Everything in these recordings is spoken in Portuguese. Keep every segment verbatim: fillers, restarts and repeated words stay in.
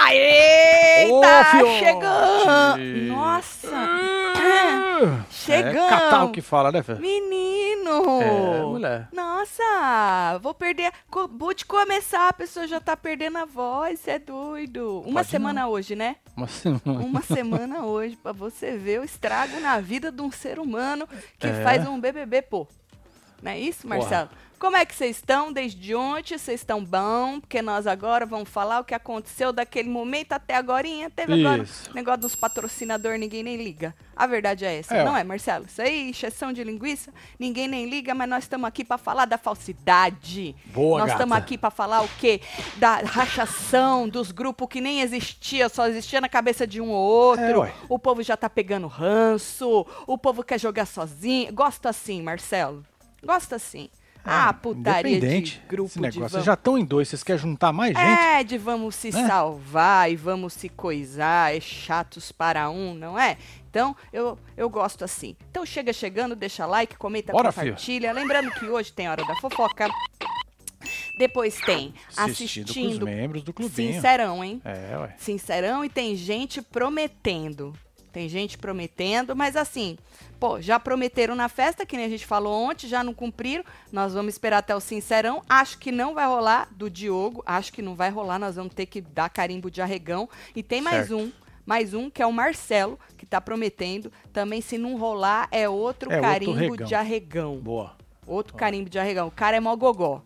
Eita, Ô, fiote! chegando! Nossa! Chegando! É catal que fala, né, Fê? Menino! É, mulher. Nossa! Vou perder. Acabou de começar, a pessoa já tá perdendo a voz, cê é doido. Uma Pode semana não. hoje, né? Uma semana. Uma semana hoje, pra você ver o estrago na vida de um ser humano que É. faz um B B B, pô. Não é isso, Marcelo? Porra. Como é que vocês estão desde ontem? Vocês estão bom? Porque nós agora vamos falar o que aconteceu daquele momento até agorinha. Teve agora Isso. negócio dos patrocinadores, ninguém nem liga. A verdade é essa, É, não ó. é, Marcelo? Isso aí, exceção de linguiça, ninguém nem liga, mas nós estamos aqui para falar da falsidade. Boa, Nós estamos gata. aqui para falar o quê? Da rachação dos grupos que nem existia, só existia na cabeça de um ou outro. É, ué. O povo já tá pegando ranço, o povo quer jogar sozinho. Gosta assim, Marcelo. Gosta assim. Ah, putaria de Independente, grupo esse de negócio. vamos... Vocês já estão em dois, vocês querem juntar mais gente? É, de vamos se Né? salvar e vamos se coisar, é chatos para um, não é? Então, eu, eu gosto assim. Então, chega chegando, deixa like, comenta, Bora, compartilha. Lembrando que hoje tem Hora da Fofoca. Depois tem Assistindo com os assistindo... membros do clubinho. Sincerão, hein? É, ué. Sincerão, e tem gente prometendo. Tem gente prometendo, mas assim, pô, já prometeram na festa, que nem a gente falou ontem, já não cumpriram. Nós vamos esperar até o Sincerão. Acho que não vai rolar do Diogo. Acho que não vai rolar. Nós vamos ter que dar carimbo de arregão. E tem mais Certo. um. Mais um, que é o Marcelo, que tá prometendo. Também, se não rolar, é outro É outro carimbo regão. de arregão. Boa. Outro carimbo de arregão. O cara é mó gogó.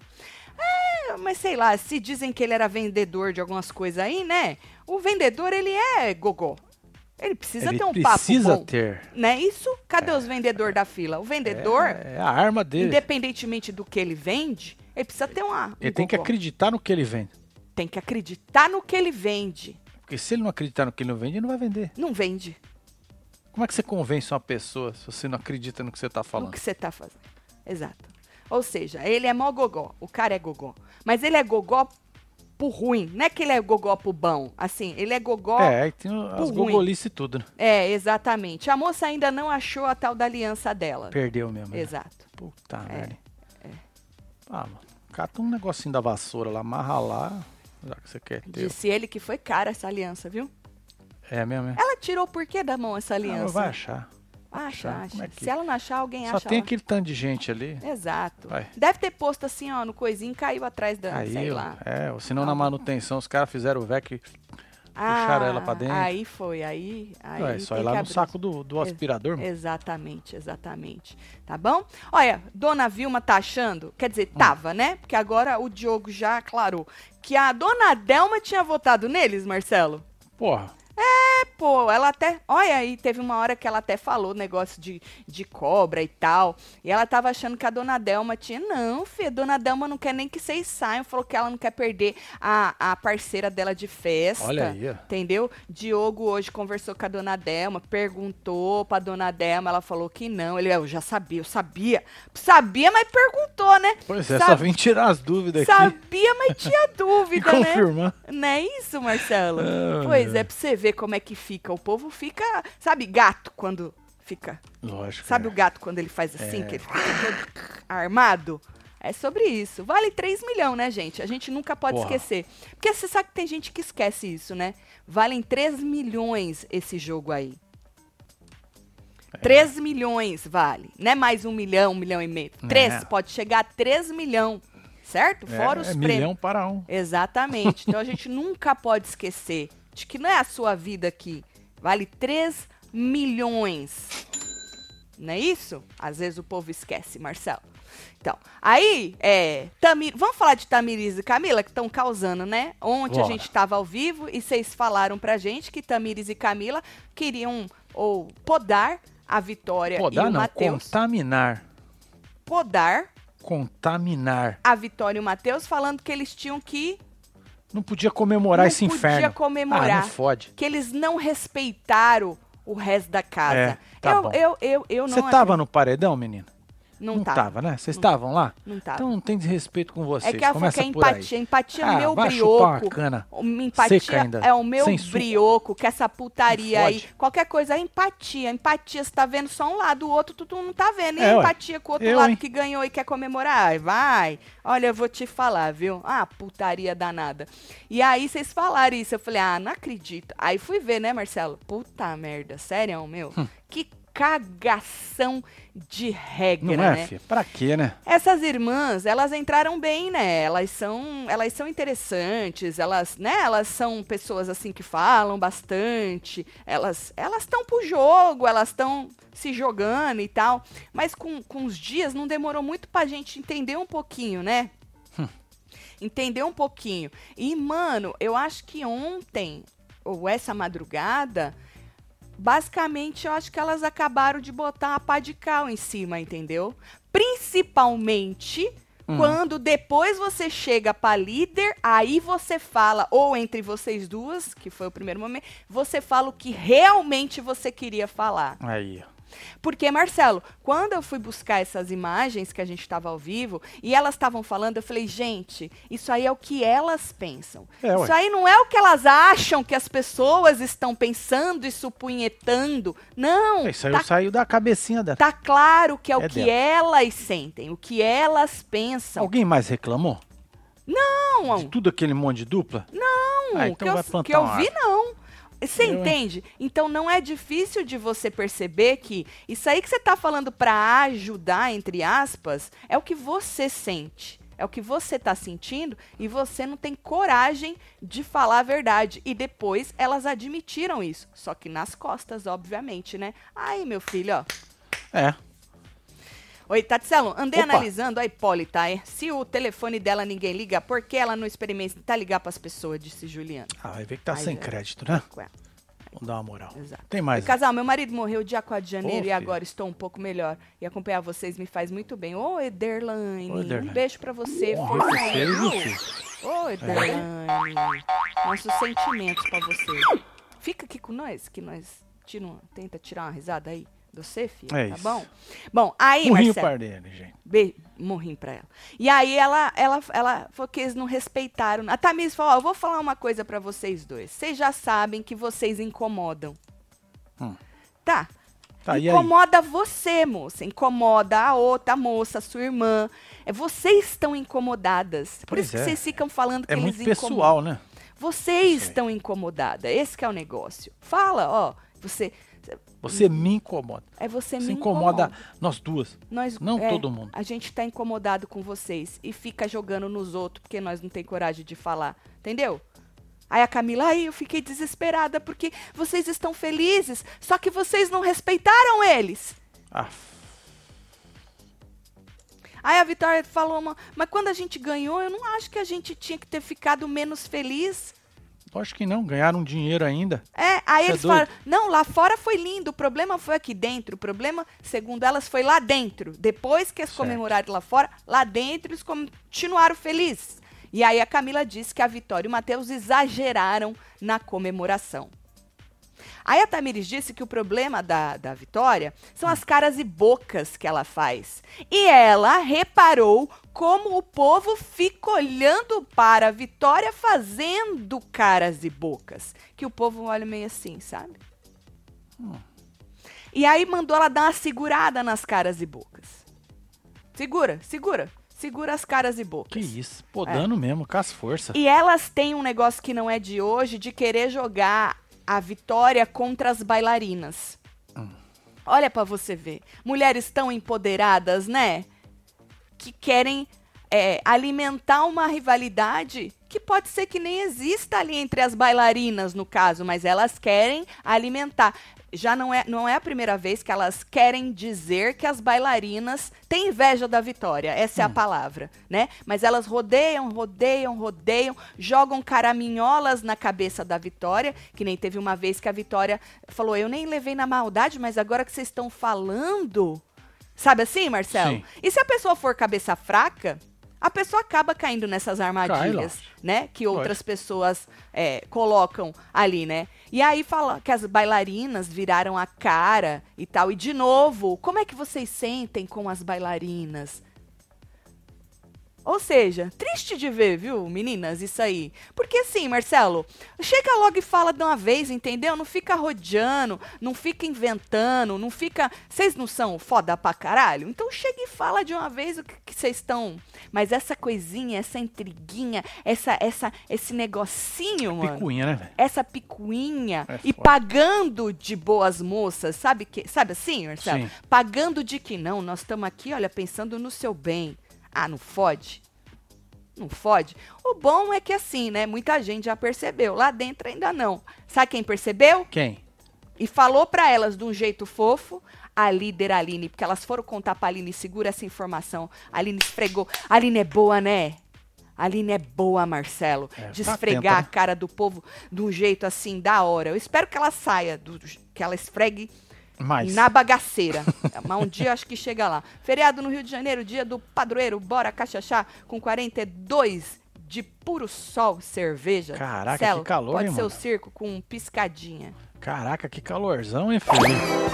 É, mas sei lá, se dizem que ele era vendedor de algumas coisas aí, né? O vendedor, ele é gogó. Ele precisa Ele ter um precisa papo bom. ter. Não é isso? Cadê os vendedores da fila? O vendedor, É, é a arma dele. independentemente do que ele vende, ele precisa ter uma. Um Ele tem que gogó. acreditar no que ele vende. Tem que acreditar no que ele vende. Porque se ele não acreditar no que ele não vende, ele não vai vender. Não vende Como é que você convence uma pessoa se você não acredita no que você está o falando? que você tá fazendo. Exato. Ou seja, ele é mó gogó. O cara é gogó. Mas ele é gogó pro ruim. Não é que ele é gogó pro bom. Assim, ele é gogó. É, aí tem as ruim. gogolices e tudo, né? É, exatamente. A moça ainda não achou a tal da aliança dela. Perdeu mesmo. né? Exato. Puta É, merda. Ah, mano. Cata um negocinho da vassoura lá, amarra lá, já que você quer ter. Disse ele que foi cara essa aliança, viu? É mesmo, é? Ela tirou por que da mão essa Ah, aliança? mas vai achar. Acha, achar. acha. Como é que- Se ela não achar, alguém Só acha tem lá. aquele tanto de gente ali. Exato. Vai. Deve ter posto assim, ó, no coisinho, caiu atrás da, Aí, sei ó, lá. é, ou senão na manutenção os caras fizeram o V E C, puxaram ela pra dentro. Aí foi, aí... aí Ué, só tem ir lá que no abrir. saco do, do Ex- aspirador, mano. Exatamente, exatamente. Tá bom? Olha, Dona Vilma tá achando, quer dizer, Hum. tava, né? Porque agora o Diogo já aclarou que a Dona Delma tinha votado neles, Marcelo. Porra, É, pô, ela até. Olha aí, teve uma hora que ela até falou negócio de, de cobra e tal. E ela tava achando que a dona Delma tinha. Não, filha, a dona Delma não quer nem que vocês saiam. Falou que ela não quer perder a, a parceira dela de festa. olha aí, ó. Entendeu? Diogo hoje conversou com a dona Delma, perguntou pra dona Delma, ela falou que não. Ele, eu já sabia, eu sabia. Sabia, mas perguntou, né? Pois é, Sabe- só vim tirar as dúvidas aqui Sabia, mas tinha e dúvida, né? confirmar. Não é isso, Marcelo? Ah, pois meu. é, pra você ver como é que fica. O povo fica, sabe, gato quando fica. Lógico. Sabe é. o gato quando ele faz assim, É. que ele fica todo armado? É sobre isso. Vale três milhões, né, gente? A gente nunca pode Porra. esquecer. Porque você sabe que tem gente que esquece isso, né? Valem três milhões esse jogo aí. É. três milhões vale. Não é mais um milhão, um milhão e meio. três, É. pode chegar a três milhões. Certo? É, Fora os é prêmios. milhão para um. Exatamente. Então a gente nunca pode esquecer de que não é a sua vida aqui. Vale três milhões. Não é isso? Às vezes o povo esquece, Marcelo. Então, aí, é, Tamir, vamos falar de Tamires e Camila, que estão causando, né? Ontem Bora. a gente estava ao vivo e vocês falaram pra gente que Tamires e Camila queriam ou podar a Vitória Podar e o não, Matheus. contaminar. Podar Contaminar. a Vitória e o Matheus, falando que eles tinham que Não podia comemorar Não esse podia inferno. comemorar. Ah, não fode. que eles não respeitaram o resto da casa. É, tá eu, bom. eu, eu, eu não Você tava no paredão, menina? Não, Não tava. tava, né? Vocês estavam lá? Não tava. Então não tem desrespeito com vocês. É que ela falou Começa que é por aí. empatia. Empatia é Ah, o meu vai chupar uma brioco. cana Empatia seca ainda, é o meu sem suco. brioco, que essa putaria Não aí. fode. Qualquer coisa é empatia. Empatia, você tá vendo só um lado, o outro tu, tu não tá vendo. E É, ué. empatia com o outro Eu, lado hein? que ganhou e quer comemorar. Ai, vai. Olha, eu vou te falar, viu? Ah, putaria danada. E aí vocês falaram isso. Eu falei, ah, não acredito. Aí fui ver, né, Marcelo? Puta merda, sério, meu? Hum. Que cagação de regra, Não é, né? filha? Pra quê, né? Essas irmãs, elas entraram bem, né? Elas são, elas são interessantes, elas, né? Elas são pessoas assim que falam bastante. Elas, elas estão pro jogo, elas estão se jogando e tal. Mas com, com os dias não demorou muito pra gente entender um pouquinho, né? Hum. Entender um pouquinho. E, mano, eu acho que ontem, ou essa madrugada, basicamente, eu acho que elas acabaram de botar uma pá de cal em cima, entendeu? Principalmente Hum. quando depois você chega pra líder, aí você fala, ou entre vocês duas, que foi o primeiro momento, você fala o que realmente você queria falar. Aí, ó. Porque, Marcelo, quando eu fui buscar essas imagens que a gente estava ao vivo, e elas estavam falando, eu falei, gente, isso aí é o que elas pensam. É, ué. Isso aí não é o que elas acham que as pessoas estão pensando e supunhetando. Não, Isso aí tá, saiu da cabecinha dela. tá claro que é, É o que dela. elas sentem, o que elas pensam. Alguém mais reclamou? Não, De tudo aquele monte de dupla? não, Ah, então que, vai eu, plantar que eu uma vi, árvore. não. Você Eu, hein? entende? Então não é difícil de você perceber que isso aí que você tá falando para ajudar, entre aspas, é o que você sente. É o que você tá sentindo e você não tem coragem de falar a verdade. E depois elas admitiram isso. Só que nas costas, obviamente, né? Aí, meu filho, ó. É. Oi, Tatselo, andei Opa. analisando a Hipólita, é? Se o telefone dela ninguém liga, por que ela não experimenta ligar pras pessoas, disse Juliana. Ah, vai ver que tá Aí, sem é. crédito, né? Ué, Vamos dar uma moral. exato. Tem Oi, mais. casal, meu marido morreu dia quatro de janeiro Ô, e filho. agora estou um pouco melhor. E acompanhar vocês me faz muito bem. Ô, Ederlaine, Ô, Ederlaine. um beijo pra você. Bom, força você, aí, viu, viu? filho? Ô, Ederlaine, nossos sentimentos pra você. Fica aqui com nós, que nós tira uma- tenta tirar uma risada aí. Do você, filho, É tá isso. bom? Bom, aí, Morrinho Marcelo... par dele, gente. Be morri pra ela. E aí ela, ela, ela falou que eles não respeitaram. A Tamires falou, ó, eu vou falar uma coisa pra vocês dois. Vocês já sabem que vocês incomodam. Hum. Tá. Tá, e aí? Incomoda você, moça. Incomoda a outra moça, a sua irmã. É, vocês estão incomodadas. Por Pois isso que é. vocês ficam falando que É eles muito incomodam. pessoal, né? Vocês Sei. estão incomodadas. Esse que é o negócio. Fala, ó. Você... Você me incomoda. É você Você me incomoda, incomoda. nós duas. Nós, Não é, todo mundo. A gente tá incomodado com vocês e fica jogando nos outros porque nós não tem coragem de falar. Entendeu? Aí a Camila, aí eu fiquei desesperada porque vocês estão felizes, só que vocês não respeitaram eles. Ah, Aí a Vitória falou, "Ma- mas quando a gente ganhou, eu não acho que a gente tinha que ter ficado menos feliz. acho que não. Ganharam dinheiro ainda. É, aí Cê eles é doido? falaram, não, lá fora foi lindo, o problema foi aqui dentro, o problema, segundo elas, foi lá dentro. Depois que eles Certo. comemoraram lá fora, lá dentro eles continuaram felizes. E aí a Camila disse que a Vitória e o Matheus exageraram na comemoração. Aí a Tamires disse que o problema da, da Vitória são as caras e bocas que ela faz. E ela reparou como o povo fica olhando para a Vitória fazendo caras e bocas. Que o povo olha meio assim, sabe? Hum. E aí mandou ela dar uma segurada nas caras e bocas. Segura, segura. Segura as caras e bocas. Que isso. Pô, dando mesmo, com as forças. E elas têm um negócio que não é de hoje, de querer jogar a Vitória contra as bailarinas. Hum. Olha pra você ver. Mulheres tão empoderadas, né? Que querem é, alimentar uma rivalidade que pode ser que nem exista ali entre as bailarinas, no caso, mas elas querem alimentar. Já não é, não é a primeira vez que elas querem dizer que as bailarinas têm inveja da Vitória. Essa é a palavra, né? Mas elas rodeiam, rodeiam, rodeiam, jogam caraminholas na cabeça da Vitória, que nem teve uma vez que a Vitória falou, eu nem levei na maldade, mas agora que vocês estão falando... Sabe assim, Marcelo? Sim. E se a pessoa for cabeça fraca, a pessoa acaba caindo nessas armadilhas, Cai, né? Que outras lógico. pessoas é, colocam ali, né? E aí fala que as bailarinas viraram a cara e tal. E de novo, como é que vocês sentem com as bailarinas? Ou seja, triste de ver, viu, meninas, isso aí. Porque assim, Marcelo, chega logo e fala de uma vez, entendeu? Não fica rodeando, não fica inventando, não fica... Vocês não são foda pra caralho? Então chega e fala de uma vez o que vocês estão... Mas essa coisinha, essa intriguinha, essa, essa, esse negocinho, mano... Picuinha, né, velho? Essa picuinha. É e foda. Pagando de boas moças, sabe, que, sabe assim, Marcelo? Sim. Pagando de que não, nós estamos aqui, olha, pensando no seu bem. Ah, não fode? Não fode? O bom é que assim, né? Muita gente já percebeu. Lá dentro ainda não. Sabe quem percebeu? Quem? E falou pra elas de um jeito fofo, a líder Aline. Porque elas foram contar pra Aline, segura essa informação. A Aline esfregou. A Aline é boa, né? A Aline é boa, Marcelo. É, de tá esfregar atenta, a cara do povo de um jeito assim, da hora. Eu espero que ela saia, do, que ela esfregue... Mais. Na bagaceira. Mas um dia acho que chega lá. Feriado no Rio de Janeiro, dia do padroeiro. Bora cachachá com quarenta e dois de puro sol, cerveja. Caraca, Celo, que calor, pode hein, ser mano? o circo com piscadinha. Caraca, que calorzão, hein, filho?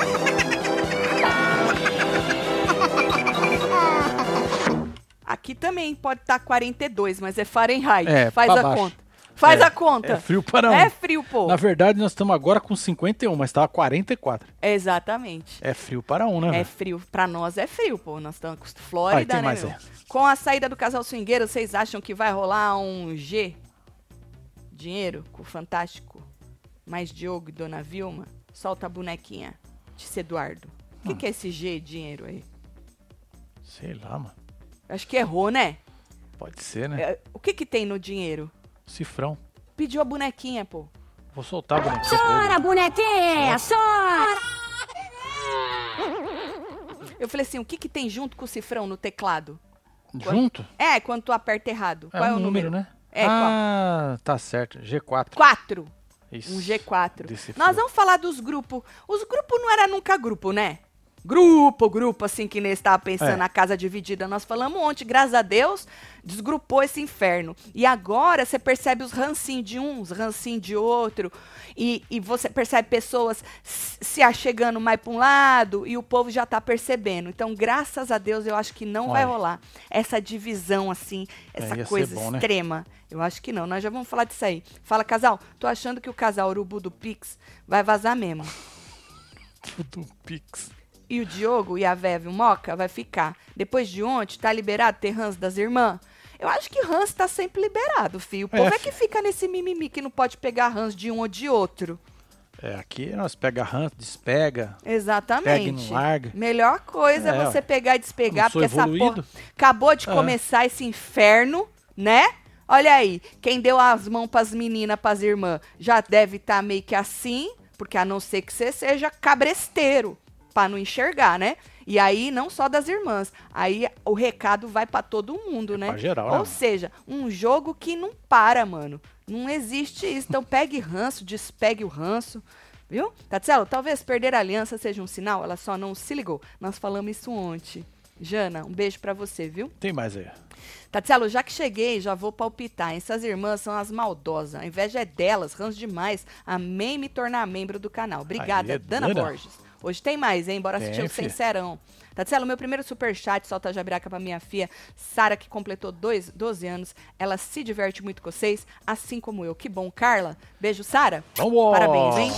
Aqui também pode estar quarenta e dois, mas é Fahrenheit. É, Faz pra a baixo. conta. Faz É, a conta. É frio para um. É frio, pô. Na verdade, nós estamos agora com cinquenta e um, mas estava quarenta e quatro. Exatamente. É frio para um, né, É velho? frio. Pra nós é frio, pô. Nós estamos com Flórida, Aí, tem né, mais meu? é. Com a saída do casal swingueiro, vocês acham que vai rolar um G? Dinheiro com o Fantástico? Mais Diogo e Dona Vilma? Solta a bonequinha. Disse Eduardo. O que, Hum. que é esse G, dinheiro aí? Sei lá, mano. Acho que errou, né? Pode ser, né? É, o que que tem no dinheiro? Cifrão. Pediu a bonequinha, pô. Vou soltar a bonequinha pra Chora, ele. bonequinha, chora! Eu falei assim, o que que tem junto com o cifrão no teclado? Junto? É, quando tu aperta errado. Qual é, um o número? né? É, qual? ah, tá certo. G quatro. Quatro. Isso. Um G quatro. Decifrou. Nós vamos falar dos grupos. Os grupos não era nunca grupo, né? Grupo, grupo, assim, que nem estava pensando É. na casa dividida. Nós falamos ontem, graças a Deus, desgrupou esse inferno. E agora você percebe os rancinhos de um, os rancinhos de outro. E, e você percebe pessoas s- se achegando mais para um lado e o povo já tá percebendo. Então, graças a Deus, eu acho que não vai Olha. rolar essa divisão, assim, essa ia ser coisa bom, né? extrema. Eu acho que não. Nós já vamos falar disso aí. Fala, casal, tô achando que o casal Urubu do Pix vai vazar mesmo. Tudo Pix. E o Diogo e a Veve, o Moca, vai ficar. Depois de ontem, tá liberado ter ranço das irmãs? Eu acho que ranço tá sempre liberado, filho. O É, povo é, fi- que fica nesse mimimi que não pode pegar ranço de um ou de outro. É, aqui nós pega ranço, despega. Exatamente. Pega e não larga. Melhor coisa é, É, você ué. pegar e despegar, Não sou porque essa evoluído. porra acabou de É. começar esse inferno, né? Olha aí, quem deu as mãos pras meninas, pras irmãs, já deve estar meio que assim, porque a não ser que você seja cabresteiro, pra não enxergar, né? E aí, não só das irmãs, aí o recado vai pra todo mundo, né? pra geral, né, Ou mano? seja, um jogo que não para, mano. Não existe isso. Então pegue ranço, despegue o ranço. Viu? Tatselo, talvez perder a aliança seja um sinal, ela só não se ligou. Nós falamos isso ontem. Jana, um beijo pra você, viu? Tem mais aí. Tatselo, já que cheguei, já vou palpitar. Essas irmãs são as maldosas. A inveja é delas, ranço demais. Amei me tornar membro do canal. Obrigada, Aí, Dana Dana. Borges. Hoje tem mais, hein? Bora Tem, assistir o filha. Sincerão. Tatselo, meu primeiro superchat, solta a jabiraca pra minha filha, Sara, que completou dois, doze anos. Ela se diverte muito com vocês, assim como eu. Que bom, Carla. Beijo, Sara. Vamos! Parabéns, hein?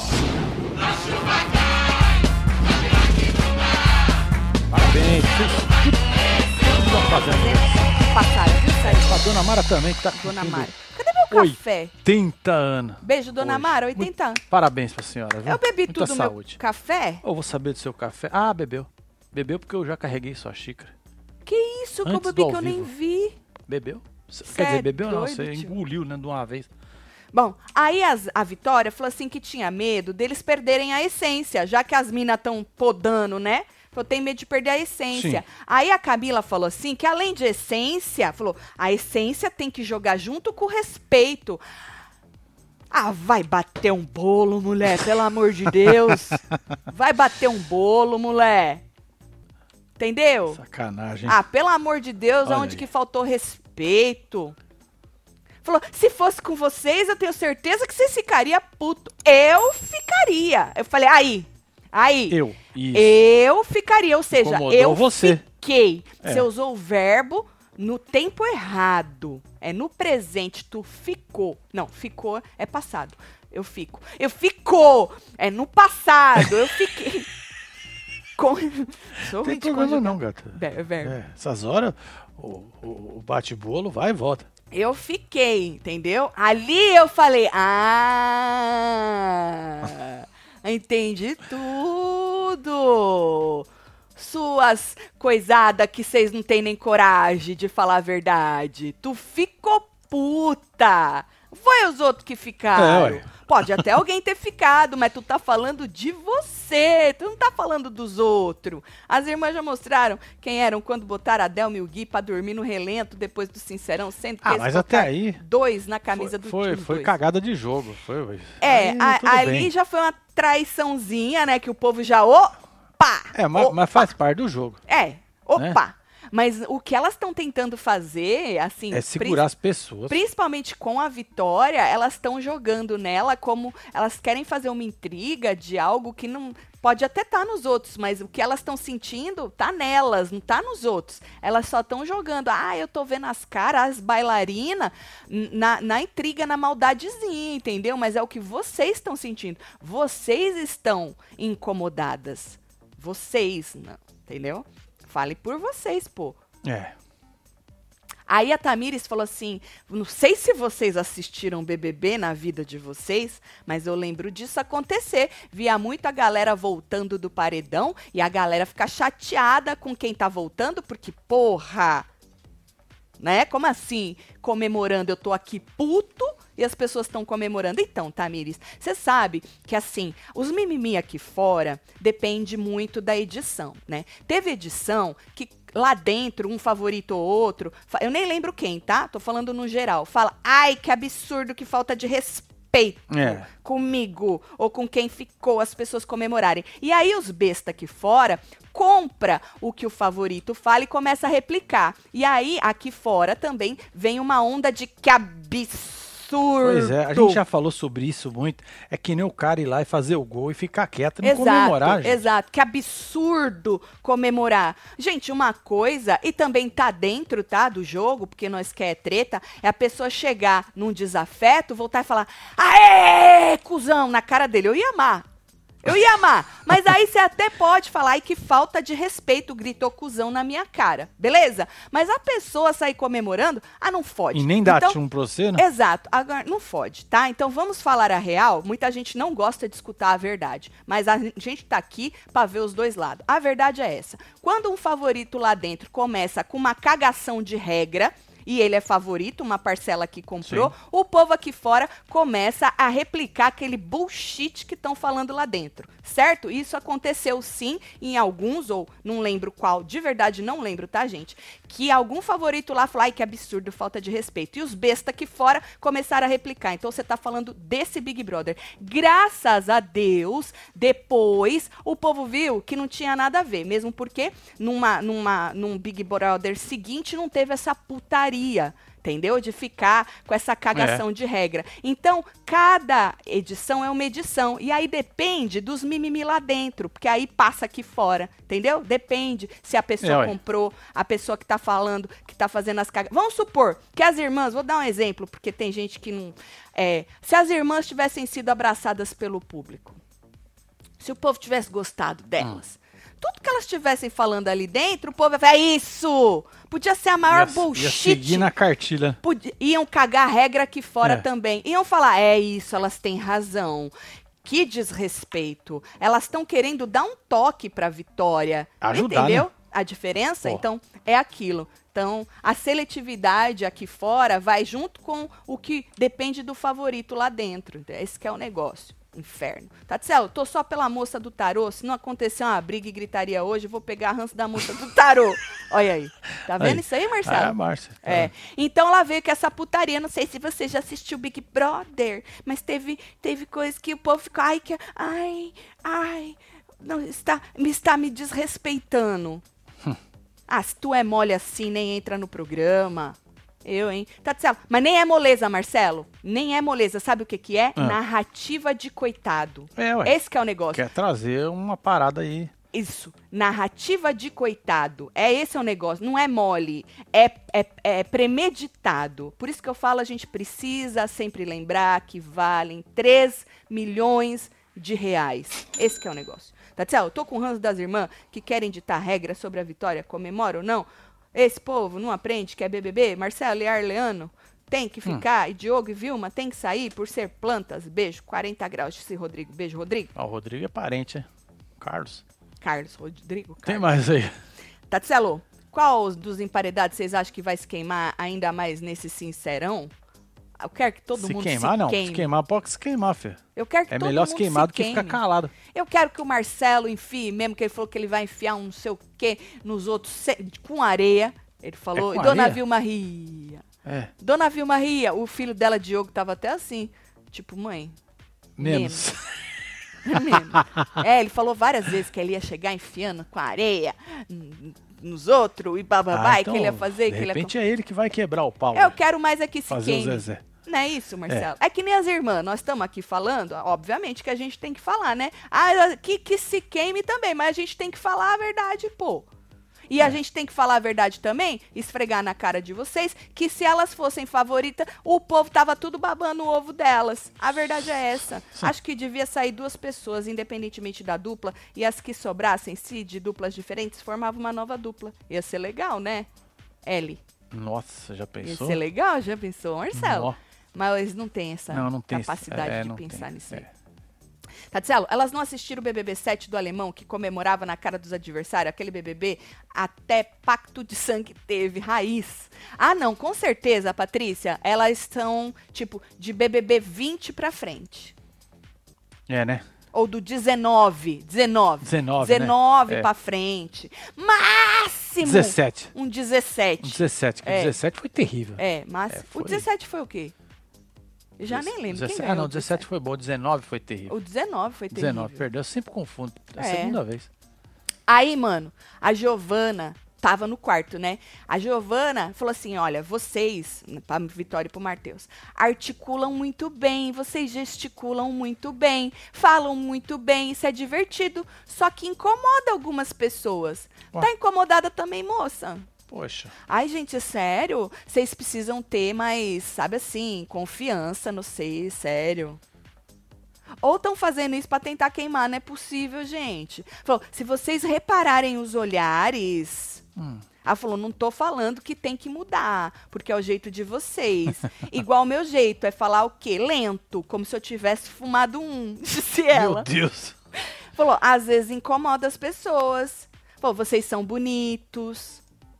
Parabéns. Tudo tá fazendo. Passaram, viu, Sara? A dona Mara também, que tá Dona cumprindo Mara. Cadê meu café? oitenta anos. Beijo, Dona Hoje. Mara, oitenta anos. Parabéns pra senhora, viu? Eu bebi Muita tudo saúde. meu café? Eu vou saber do seu café. Ah, bebeu. Bebeu porque eu já carreguei sua xícara. Que isso que eu Antes bebi do que eu ao nem vivo. vi. Bebeu? Cê- Cê Quer é dizer, bebeu não, doido, você tio. engoliu, né, de uma vez. Bom, aí as- a Vitória falou assim que tinha medo deles perderem a essência, já que as minas estão podando, né? Falou, tem medo de perder a essência. Sim. Aí a Camila falou assim que além de essência, falou, a essência tem que jogar junto com o respeito. Ah, vai bater um bolo, mulher, pelo amor de Deus. Vai bater um bolo, mulher. Entendeu? Sacanagem. Ah, pelo amor de Deus, Olha aonde aí. que faltou respeito? respeito. Falou, se fosse com vocês, eu tenho certeza que vocês ficariam puto. Eu ficaria. Eu falei, aí, aí. Eu, isso. Eu ficaria, ou seja, Incomodou eu você. fiquei. É. Você usou o verbo no tempo errado. É no presente, tu ficou. Não, ficou é passado. Eu fico. Eu ficou. É no passado. Eu fiquei. Com... Não tem problema não, gata. Ver, verbo. É, essas horas, o, o, o bate-bolo vai e volta. Eu fiquei, entendeu? Ali eu falei, ah, entendi tudo. Suas coisadas que vocês não têm nem coragem de falar a verdade. Tu ficou puta. Foi os outros que ficaram. É, ué. Pode até alguém ter ficado, mas tu tá falando de você. Tu não tá falando dos outros. As irmãs já mostraram quem eram quando botaram a Delma e o Gui pra dormir no relento depois do Sincerão, sendo que Ah, eles mas até botaram aí dois na camisa foi, do foi, time. foi dois. cagada de jogo. Foi, É, aí, a- tudo ali bem. já foi uma traiçãozinha, né? Que o povo já, opa! É, mas, opa. mas faz parte do jogo. É, opa! Mas o que elas estão tentando fazer, assim... É segurar as pessoas. Principalmente com a Vitória, elas estão jogando nela como elas querem fazer uma intriga de algo que não pode até estar nos outros, mas o que elas estão sentindo tá nelas, não tá nos outros. Elas só estão jogando. Ah, eu tô vendo as caras, as bailarinas, na, na intriga, na maldadezinha, entendeu? Mas é o que vocês estão sentindo. Vocês estão incomodadas. Vocês, não, entendeu? Fale por vocês, pô. É. Aí a Tamires falou assim, não sei se vocês assistiram B B B na vida de vocês, mas eu lembro disso acontecer. Via muito a galera voltando do paredão e a galera fica chateada com quem tá voltando, porque, porra, né? Como assim? Comemorando, eu tô aqui puto e as pessoas estão comemorando. Então, Tamires, você sabe que, assim, os mimimi aqui fora depende muito da edição, né? Teve edição que lá dentro, um favorito ou outro, eu nem lembro quem, tá? Tô falando no geral. Fala, ai, que absurdo, que falta de respeito É. comigo ou com quem ficou, as pessoas comemorarem. E aí os besta aqui fora compra o que o favorito fala e começa a replicar. E aí, aqui fora também vem uma onda de que absurdo. Pois é, a gente já falou sobre isso muito. É que nem o cara ir lá e fazer o gol e ficar quieto e não Exato, comemorar, gente. exato. Que absurdo comemorar. Gente, uma coisa, e também tá dentro, tá, do jogo, porque nós quer treta, é a pessoa chegar num desafeto, voltar e falar, aê, cuzão, na cara dele. Eu ia amar. Eu ia amar. Mas aí você até pode falar, ai, que falta de respeito, gritou cuzão na minha cara. Beleza? Mas a pessoa sair comemorando, ah, não fode. E nem dá Então, tchum pra você, né? exato. Agora, não fode, tá? Então vamos falar a real. Muita gente não gosta de escutar a verdade. Mas a gente tá aqui pra ver os dois lados. A verdade é essa. Quando um favorito lá dentro começa com uma cagação de regra, e ele é favorito, uma parcela que comprou, Sim. o povo aqui fora começa a replicar aquele bullshit que estão falando lá dentro, certo? Isso aconteceu sim em alguns, ou não lembro qual, de verdade não lembro, tá, gente? Que algum favorito lá falou, ai, que absurdo, falta de respeito. E os besta aqui fora começaram a replicar. Então você tá falando desse Big Brother. Graças a Deus, depois o povo viu que não tinha nada a ver, mesmo porque numa, numa, num Big Brother seguinte não teve essa putaria, entendeu? De ficar com essa cagação É. de regra. Então, cada edição é uma edição. E aí depende dos mimimi lá dentro, porque aí passa aqui fora, entendeu? Depende se a pessoa É, ué. comprou, a pessoa que tá falando, que tá fazendo as cagadas. Vamos supor que as irmãs, vou dar um exemplo, porque tem gente que não... É, se as irmãs tivessem sido abraçadas pelo público, se o povo tivesse gostado delas, tudo que elas estivessem falando ali dentro, o povo ia falar, é isso! Podia ser a maior Ia- bullshit. Ia seguir na cartilha. Podi- iam cagar a regra aqui fora É. também. Iam falar, é isso, elas têm razão. Que desrespeito. Elas estão querendo dar um toque pra Vitória. Ajudar, Entendeu? né? A diferença? Pô. Então, é aquilo. Então, a seletividade aqui fora vai junto com o que depende do favorito lá dentro. Esse que é o negócio. Inferno. Tatiel, tô só pela moça do tarô. Se não acontecer uma briga e gritaria hoje, eu vou pegar a ranço da moça do tarô. Olha aí. Tá vendo Aí. isso aí, Marcelo? Ah, Márcia. tá. É. Então ela veio com essa putaria. Não sei se você já assistiu Big Brother, mas teve, teve coisa que o povo ficou, ai, que, ai, ai, não, está, me está me desrespeitando. Ah, se tu é mole assim, nem entra no programa. Eu, hein? Tatselo, mas nem é moleza, Marcelo. Nem é moleza. Sabe o que que é? Ah. Narrativa de coitado. É, ué. Esse que é o negócio. Quer trazer uma parada aí. Isso. Narrativa de coitado. É esse é o negócio. Não é mole. É, é, é premeditado. Por isso que eu falo, a gente precisa sempre lembrar que valem três milhões de reais. Esse que é o negócio. Tatselo, eu tô com o ranço das irmãs que querem ditar regras sobre a vitória, comemora ou não. Esse povo não aprende que é B B B? Marcelo e Arleano tem que ficar, hum. e Diogo e Vilma tem que sair por ser plantas. Beijo, quarenta graus. Disse Rodrigo. Beijo, Rodrigo. Ó, o Rodrigo é parente, é? Carlos. Carlos, Rodrigo. Carlos. Tem mais aí. Tatselo, qual dos emparedados vocês acham que vai se queimar ainda mais nesse sincerão? Eu quero que todo se mundo queimar, se não. queime. Se queimar, pode se queimar, filho. Eu quero que é todo melhor mundo se queimar se do que queime. ficar calado. Eu quero que o Marcelo enfie, mesmo que ele falou que ele vai enfiar um não sei o quê nos outros com areia. Ele falou. É e com Dona areia? Vilma ria. É. Dona Vilma ria. O filho dela, Diogo, tava até assim. Tipo, mãe. Menos. Menos. É, ele falou várias vezes que ele ia chegar enfiando com areia nos outros e bababá, Ah, e que ele ia fazer. De que ele ia... repente é ele que vai quebrar o pau. Eu né? quero mais é que se Fazer queime. o Zezé. Não é isso, Marcelo? É. é que nem as irmãs, nós estamos aqui falando, obviamente que a gente tem que falar, né? Ah, que, que se queime também, mas a gente tem que falar a verdade, pô. E é. a gente tem que falar a verdade também, esfregar na cara de vocês, que se elas fossem favoritas, o povo tava tudo babando o ovo delas. A verdade é essa. Sim. Acho que devia sair duas pessoas, independentemente da dupla, e as que sobrassem, se de duplas diferentes, formavam uma nova dupla. Ia ser legal, né, Ellie? Nossa, já pensou? Ia ser legal, já pensou, Marcelo? Nó. Mas eles não têm essa não, não tem capacidade é, de não pensar tem, nisso é. aí. Tatselo, elas não assistiram o B B B sete do alemão, que comemorava na cara dos adversários, aquele B B B até pacto de sangue teve, raiz. Ah, não, com certeza, Patrícia, elas são, tipo, de B B B vinte pra frente. É, né? Ou do dezenove, dezenove. dezenove, dezenove né? pra é. frente. Máximo! dezessete. Um dezessete. Um dezessete, que é. dezessete foi terrível. É, máximo. É, foi... O dezessete foi o quê? Eu já nem lembro. dezessete, Quem ah, não, o dezessete foi bom, dezenove foi terrível. O dezenove foi terrível. dezenove, perdeu, eu sempre confundo. É a É. segunda vez. Aí, mano, a Giovana tava no quarto, né? A Giovana falou assim, olha, vocês, pra Vitória e pro Matheus, articulam muito bem, vocês gesticulam muito bem, falam muito bem, isso é divertido, só que incomoda algumas pessoas. Ué. Tá incomodada também, moça? Poxa. Ai, gente, é sério? Vocês precisam ter mais, sabe assim, confiança no vocês, sério. Ou estão fazendo isso pra tentar queimar, não é possível, gente. Falou, se vocês repararem os olhares... Hum. Ela falou, não tô falando que tem que mudar, porque é o jeito de vocês. Igual o meu jeito, é falar o quê? Lento, como se eu tivesse fumado um, disse ela. Meu Deus. Falou, às vezes incomoda as pessoas. Falou, vocês são bonitos.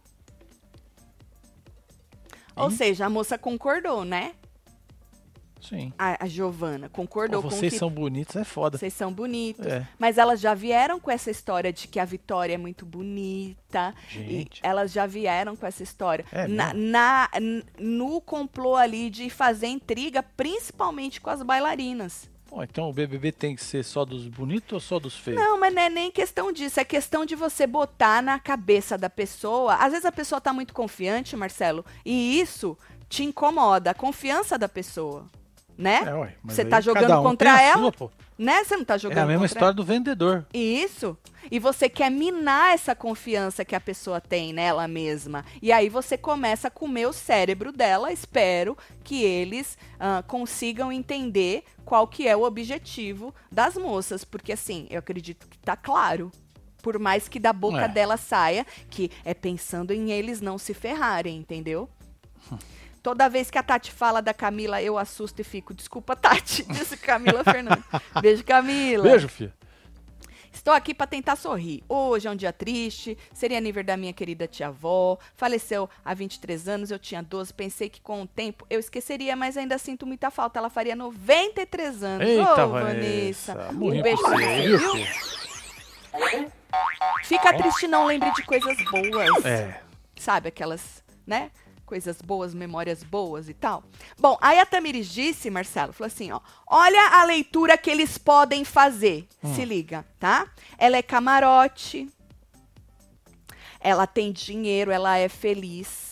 Ou Ih. seja, a moça concordou, né? Sim. A, a Giovana concordou Pô, com vocês que são bonitos, é foda. vocês são bonitos. É. Mas elas já vieram com essa história de que a Vitória é muito bonita. Gente. E elas já vieram com essa história. É na, mesmo? na- n- no complô ali de fazer intriga, principalmente com as bailarinas. Pô, então o B B B tem que ser só dos bonitos ou só dos feios? Não, mas não é nem questão disso. É questão de você botar na cabeça da pessoa. Às vezes a pessoa tá muito confiante, Marcelo, e isso te incomoda. A confiança da pessoa. Né? É, ué, mas Você aí tá jogando cada um contra tem a ela, sua, pô. né? Você não tá jogando É a mesma contra história do vendedor. Isso. E você quer minar essa confiança que a pessoa tem nela mesma. E aí você começa a comer o cérebro dela. Espero que eles ah, consigam entender qual que é o objetivo das moças. Porque assim, eu acredito que tá claro. Por mais que da boca É. dela saia, que é pensando em eles não se ferrarem, entendeu? Toda vez que a Tati fala da Camila, eu assusto e fico, desculpa, Tati, disse Camila Fernandes. Beijo, Camila. Beijo, filho. Estou aqui para tentar sorrir. Hoje é um dia triste, seria aniversário da minha querida tia-avó, faleceu há vinte e três anos, eu tinha doze, pensei que com o tempo eu esqueceria, mas ainda sinto muita falta, ela faria noventa e três anos. Eita, Ô, Vanessa. Vanessa, Morri um beijo por pra você, você, viu, viu? filho? Fica triste, não lembre de coisas boas. É. Sabe, aquelas, né? Coisas boas, memórias boas e tal. Bom, aí a Tamires disse, Marcelo, falou assim, ó. Olha a leitura que eles podem fazer. Hum. Se liga, tá? Ela é camarote. Ela tem dinheiro, ela é feliz.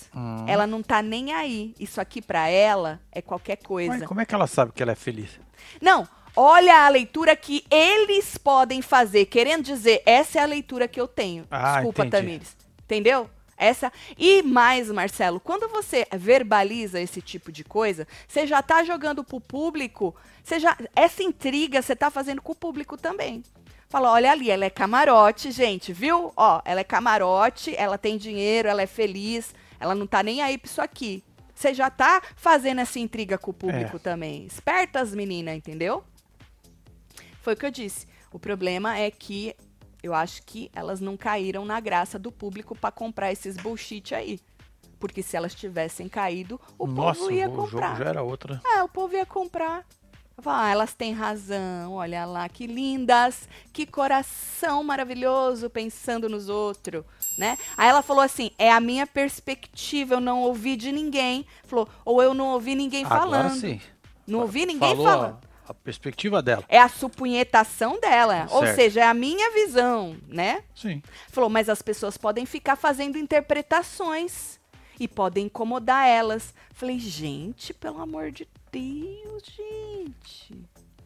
Hum. Ela não tá nem aí. Isso aqui pra ela é qualquer coisa. Mas como é que ela sabe que ela é feliz? Não, olha a leitura que eles podem fazer, querendo dizer, essa é a leitura que eu tenho. Ah, Desculpa, entendi. Tamires. Entendeu? Essa. E mais, Marcelo, quando você verbaliza esse tipo de coisa, você já tá jogando pro público, você já, essa intriga você tá fazendo com o público também. Fala, olha ali, ela é camarote, gente, viu? Ó, ela é camarote, ela tem dinheiro, ela é feliz, ela não tá nem aí pra isso aqui. Você já tá fazendo essa intriga com o público É. também. Espertas, menina, entendeu? Foi o que eu disse. O problema é que eu acho que elas não caíram na graça do público pra comprar esses bullshit aí. Porque se elas tivessem caído, o Nossa, povo ia o comprar. jogo já era outra. É, o povo ia comprar. Ah, elas têm razão, olha lá, que lindas, que coração maravilhoso pensando nos outros, né? Aí ela falou assim, é a minha perspectiva, eu não ouvi de ninguém. Falou, ou eu não ouvi ninguém Agora falando. sim. Não ouvi ninguém Falou falando. A, a perspectiva dela. É a supunhetação dela, ou Certo. seja, é a minha visão, né? Sim. Falou, mas as pessoas podem ficar fazendo interpretações e podem incomodar elas. Falei, gente, pelo amor de Deus, gente.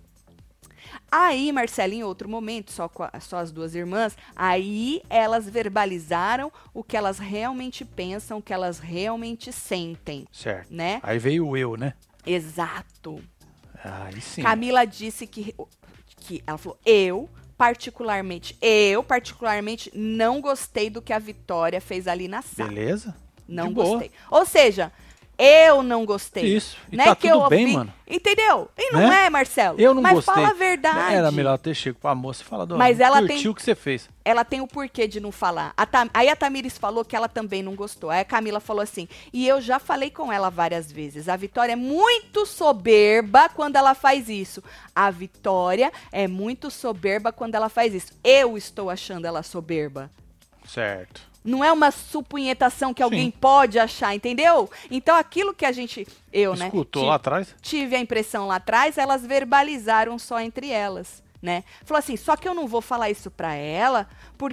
Aí, Marcela, em outro momento, só, com a, só as duas irmãs, aí elas verbalizaram o que elas realmente pensam, o que elas realmente sentem, Certo. né? Aí veio o eu, né? Exato. Aí sim. Camila disse que, que ela falou, eu particularmente, eu particularmente não gostei do que a Vitória fez ali na sala. Beleza? Não De boa. gostei. Ou seja, eu não gostei. Isso. E né? tá que tudo eu bem, ouvi- mano. Entendeu? E não Né? é, Marcelo? Eu não Mas gostei. fala a verdade. Era melhor ter chego pra moça e falado, ó, Mas não ela curtiu tem- o que você fez. Ela tem o porquê de não falar. A Tam- Aí a Tamires falou que ela também não gostou. Aí a Camila falou assim, e eu já falei com ela várias vezes, a Vitória é muito soberba quando ela faz isso. A Vitória é muito soberba quando ela faz isso. Eu estou achando ela soberba. Certo. Não é uma supunhetação que alguém Sim. pode achar, entendeu? Então aquilo que a gente, eu, né, Escutou ti- lá atrás? tive a impressão lá atrás, elas verbalizaram só entre elas, né? Falou assim, só que eu não vou falar isso pra ela,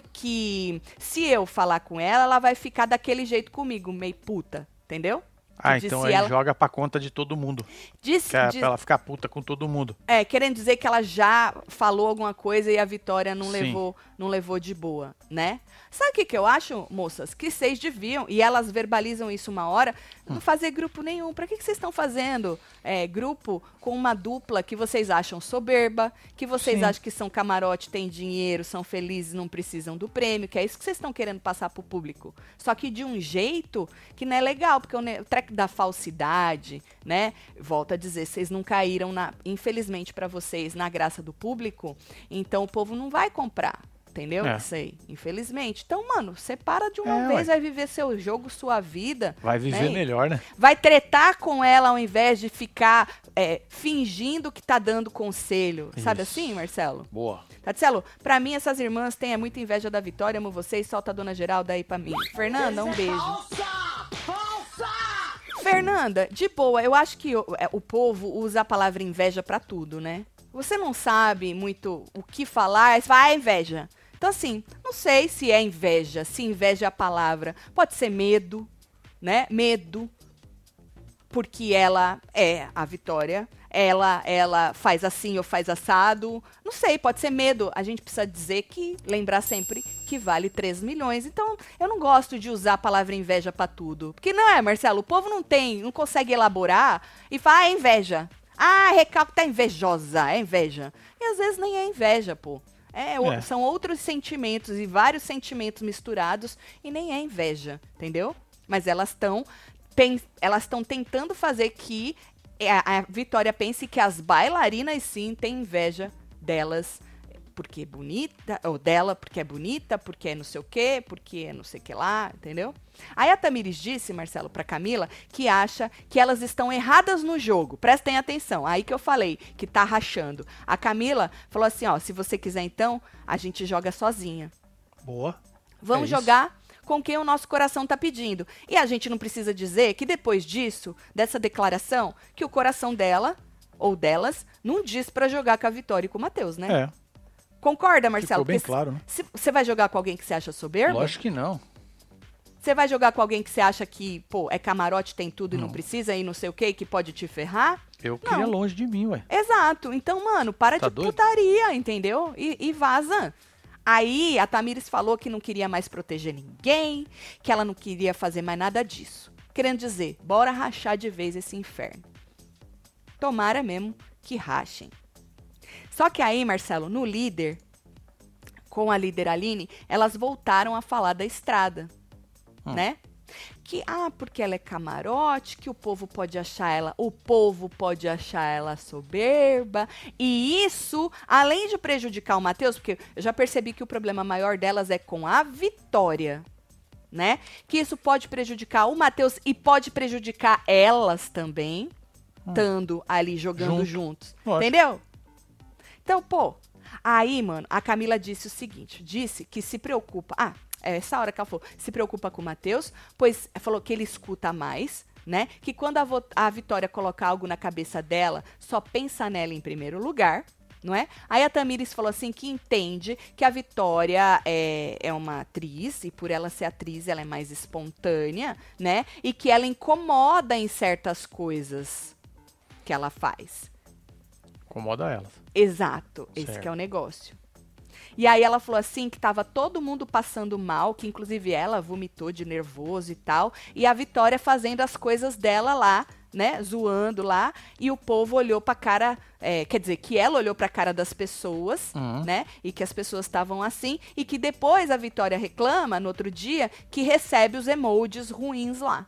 porque se eu falar com ela, ela vai ficar daquele jeito comigo, meio puta, entendeu? Ah, Que então disse aí ela- joga pra conta de todo mundo. Disse, Que é diz- pra ela ficar puta com todo mundo. é, querendo dizer que ela já falou alguma coisa e a Vitória não Sim. levou, não levou de boa, né? Sabe o que, que eu acho, moças? Que vocês deviam, e elas verbalizam isso uma hora, Hum. não fazer grupo nenhum. Pra que, que vocês estão fazendo é, grupo com uma dupla que vocês acham soberba, que vocês Sim. acham que são camarote, têm dinheiro, são felizes, não precisam do prêmio, que é isso que vocês estão querendo passar pro público. Só que de um jeito que não é legal, porque o, ne- o treco da falsidade, né? Volto a dizer, vocês não caíram, na, infelizmente pra vocês, na graça do público, então o povo não vai comprar. Entendeu? É. Isso aí, infelizmente. Então, mano, separa de uma É, vez, ué. vai viver seu jogo, sua vida. Vai viver né? melhor, né? Vai tretar com ela ao invés de ficar é, fingindo que tá dando conselho. Sabe Isso. assim, Marcelo? Boa. Marcelo, pra mim, essas irmãs têm muita inveja da Vitória, amo vocês, solta a dona Geralda aí pra mim. Fernanda, um beijo. Fernanda, de boa, eu acho que o, é, o povo usa a palavra inveja pra tudo, né? Você não sabe muito o que falar, aí você fala, ah, inveja. Então, assim, não sei se é inveja, se inveja é a palavra. Pode ser medo, né? Medo. Porque ela é a Vitória. Ela, ela faz assim ou faz assado. Não sei, pode ser medo. A gente precisa dizer que, lembrar sempre que vale três milhões. Então, eu não gosto de usar a palavra inveja pra tudo. Porque não é, Marcelo, o povo não tem, não consegue elaborar e fala, ah, é inveja. Ah, recalque tá invejosa, é inveja. E às vezes nem é inveja, pô. É, o- É. São outros sentimentos e vários sentimentos misturados e nem é inveja, entendeu? Mas elas estão elas estão tentando fazer que a, a Vitória pense que as bailarinas sim têm inveja delas porque é bonita, ou dela porque é bonita, porque é não sei o quê, porque é não sei o que lá, entendeu? Aí a Tamires disse, Marcelo, pra Camila, que acha que elas estão erradas no jogo. Prestem atenção, aí que eu falei, que tá rachando. A Camila falou assim, ó, se você quiser então, a gente joga sozinha. Boa. Vamos É isso. jogar com quem o nosso coração tá pedindo. E a gente não precisa dizer que depois disso, dessa declaração, que o coração dela, ou delas, não diz pra jogar com a Vitória e com o Matheus, né? É, Concorda, Marcelo? ficou bem Porque claro, né? se- Você vai jogar com alguém que você acha soberbo? Lógico que não. Você vai jogar com alguém que você acha que, pô, é camarote, tem tudo e não Não. precisa e não sei o que, que pode te ferrar? Eu queria Não. longe de mim, ué. Exato. Então, mano, para Tá de doido? putaria, entendeu? E, e vaza. Aí, a Tamires falou que não queria mais proteger ninguém, que ela não queria fazer mais nada disso. Querendo dizer, bora rachar de vez esse inferno. Tomara mesmo que rachem. Só que aí, Marcelo, no líder, com a líder Aline, elas voltaram a falar da estrada, Hum. né? Que, ah, porque ela é camarote, que o povo pode achar ela, o povo pode achar ela soberba. E isso, além de prejudicar o Matheus, porque eu já percebi que o problema maior delas é com a Vitória, né? Que isso pode prejudicar o Matheus e pode prejudicar elas também, estando ali jogando Junto. juntos. Lógico. Entendeu? Então, pô, aí, mano, a Camila disse o seguinte, disse que se preocupa, ah, é essa hora que ela falou, se preocupa com o Matheus, pois falou que ele escuta mais, né? Que quando a, vo- a Vitória colocar algo na cabeça dela, só pensa nela em primeiro lugar, não é? Aí a Tamires falou assim que entende que a Vitória é, é uma atriz, e por ela ser atriz, ela é mais espontânea, né? E que ela incomoda em certas coisas que ela faz. Incomoda elas. Exato, esse Certo. que é o negócio. E aí ela falou assim que tava todo mundo passando mal, que inclusive ela vomitou de nervoso e tal, e a Vitória fazendo as coisas dela lá, né, zoando lá, e o povo olhou pra cara, é, quer dizer, que ela olhou pra cara das pessoas, Uhum. né, e que as pessoas estavam assim, e que depois a Vitória reclama, no outro dia, que recebe os emojis ruins lá.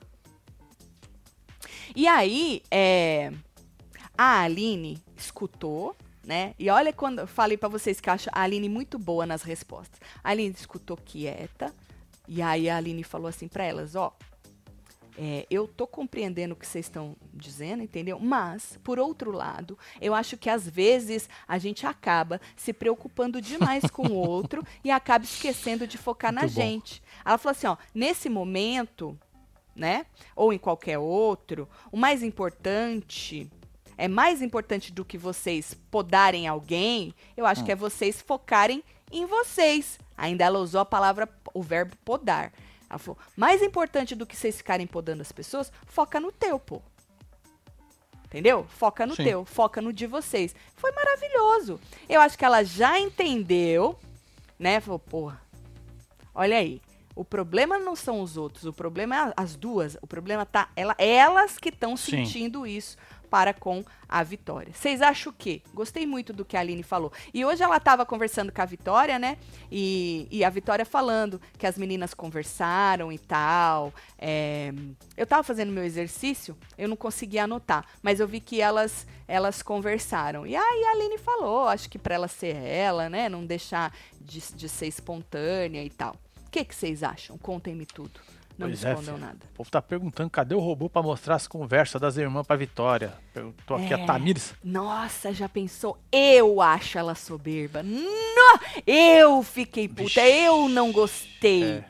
E aí, é, a Aline escutou, né? E olha quando eu falei pra vocês que eu acho a Aline muito boa nas respostas. A Aline escutou quieta, e aí a Aline falou assim pra elas, ó, é, eu tô compreendendo o que vocês estão dizendo, entendeu? Mas, por outro lado, eu acho que às vezes a gente acaba se preocupando demais com o outro e acaba esquecendo de focar na Muito bom. gente. Ela falou assim, ó, nesse momento, né? Ou em qualquer outro, o mais importante, é mais importante do que vocês podarem alguém, eu acho Hum. que é vocês focarem em vocês. Ainda ela usou a palavra, o verbo podar. Ela falou, mais importante do que vocês ficarem podando as pessoas, foca no teu, pô. Entendeu? Foca no Sim. teu, foca no de vocês. Foi maravilhoso. Eu acho que ela já entendeu, né? Falou, porra, olha aí. O problema não são os outros, o problema é as duas. O problema tá ela, elas que estão Sim. sentindo isso para com a Vitória. Vocês acham o quê? Gostei muito do que a Aline falou. E hoje ela estava conversando com a Vitória, né? E, e a Vitória falando que as meninas conversaram e tal. É, eu estava fazendo meu exercício, eu não conseguia anotar, mas eu vi que elas elas conversaram. E aí a Aline falou, acho que para ela ser ela, né? Não deixar de, de ser espontânea e tal. O que que vocês acham? Contem-me tudo. Não Pois me é, respondam filho. nada. O povo tá perguntando, cadê o robô pra mostrar as conversas das irmãs pra Vitória? Perguntou aqui É. a Tamires. Nossa, já pensou? Eu acho ela soberba. No! Eu fiquei puta, Vixe. eu não gostei. É.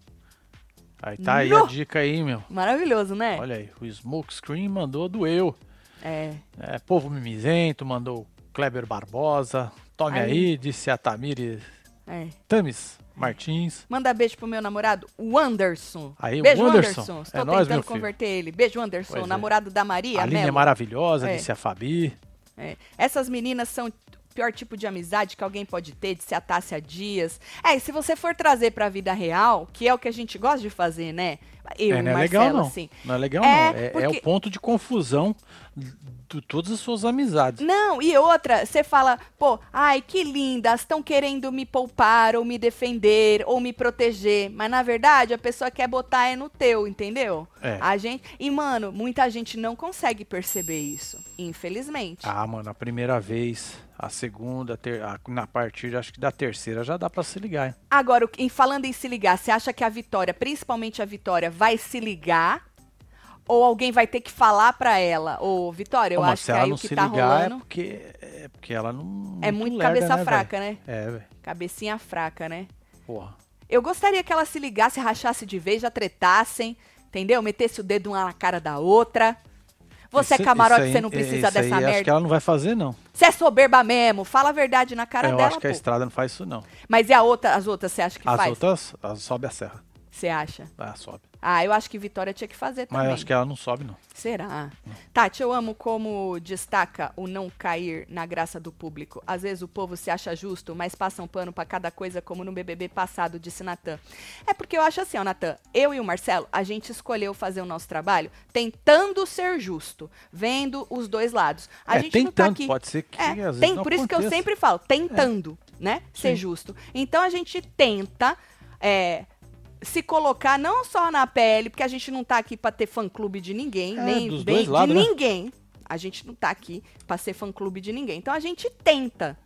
Aí tá aí No! a dica aí, meu. Maravilhoso, né? Olha aí, o Smokescreen mandou do eu. É. É, Povo Mimizento mandou o Kleber Barbosa. Tome Aí. aí, disse a Tamires É. Tamis Martins. Manda beijo pro meu namorado, o Anderson. Aí, o beijo, Anderson. Anderson. É Estou nóis, tentando meu filho. converter ele. Beijo, Anderson, Pois é. namorado da Maria. A Aline é Mello. maravilhosa, É. disse a Fabi. É. Essas meninas são o pior tipo de amizade que alguém pode ter, de se atar-se a dias. É, e se você for trazer pra vida real, que é o que a gente gosta de fazer, né? Eu É, e não é Marcelo, legal não. assim. Não é legal É, não. É, é porque- o ponto de confusão de todas as suas amizades. Não, e outra, você fala, pô, ai, que lindas, estão querendo me poupar, ou me defender, ou me proteger. Mas, na verdade, a pessoa quer botar é no teu, entendeu? É. A gente... E, mano, muita gente não consegue perceber isso, infelizmente. Ah, mano, a primeira vez, a segunda, ter, a, na partir, acho que da terceira já dá pra se ligar, hein? Agora, o que- em, falando em se ligar, você acha que a Vitória, principalmente a Vitória, vai se ligar? Ou alguém vai ter que falar pra ela? Ô, Vitória, eu Ô, mas acho se que ela aí não o que se tá ligar rolando é porque, é porque ela não... é muito lerda, cabeça né, fraca, velho? né? É, velho. Cabecinha fraca, né? Porra. Eu gostaria que ela se ligasse, rachasse de vez, já tretassem, entendeu? Metesse o dedo uma na cara da outra. Você Isso- é camarote, isso aí- você não precisa isso aí dessa Acho que merda. ela não vai fazer, não. Você é soberba mesmo, fala a verdade na cara eu dela, acho que a pô. estrada não faz isso, não. Mas e a outra, as outras, você acha que As faz? outras, elas sobe a serra. Você acha? Ah, sobe. Ah, eu acho que Vitória tinha que fazer também. Mas eu acho que ela não sobe, não. Será? Tati, eu amo como destaca o não cair na graça do público. Às vezes o povo se acha justo, mas passa um pano pra cada coisa, como no B B B passado, disse Natan. É porque eu acho assim, ó, Natan, eu e o Marcelo, a gente escolheu fazer o nosso trabalho tentando ser justo, vendo os dois lados. A é, gente tentando, não tá aqui... pode ser que é, às vezes tem, não por isso aconteça. que eu sempre falo, tentando, é. né, ser Sim. justo. Então a gente tenta... É, se colocar não só na pele, porque a gente não tá aqui pra ter fã-clube de ninguém, É, nem dos bem, dois lados, de né? ninguém. A gente não tá aqui pra ser fã-clube de ninguém. Então a gente tenta,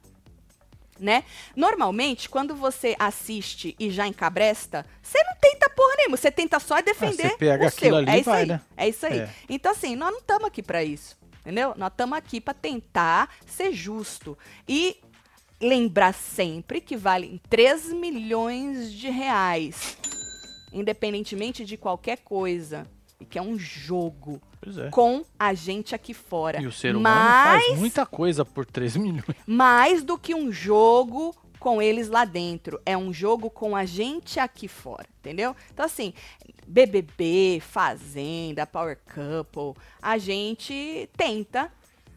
né? Normalmente, quando você assiste e já encabresta, você não tenta porra nenhuma, você tenta só defender Ah, você pega o aquilo seu. ali é e isso vai, aí. né? É isso aí. É. Então assim, nós não estamos aqui pra isso, entendeu? Nós estamos aqui pra tentar ser justo e lembrar sempre que vale três milhões de reais. Independentemente de qualquer coisa, e que é um jogo Pois é. com a gente aqui fora. E o ser humano mais, faz muita coisa por três milhões. mais do que um jogo com eles lá dentro. É um jogo com a gente aqui fora, entendeu? Então, assim, B B B, Fazenda, Power Couple, a gente tenta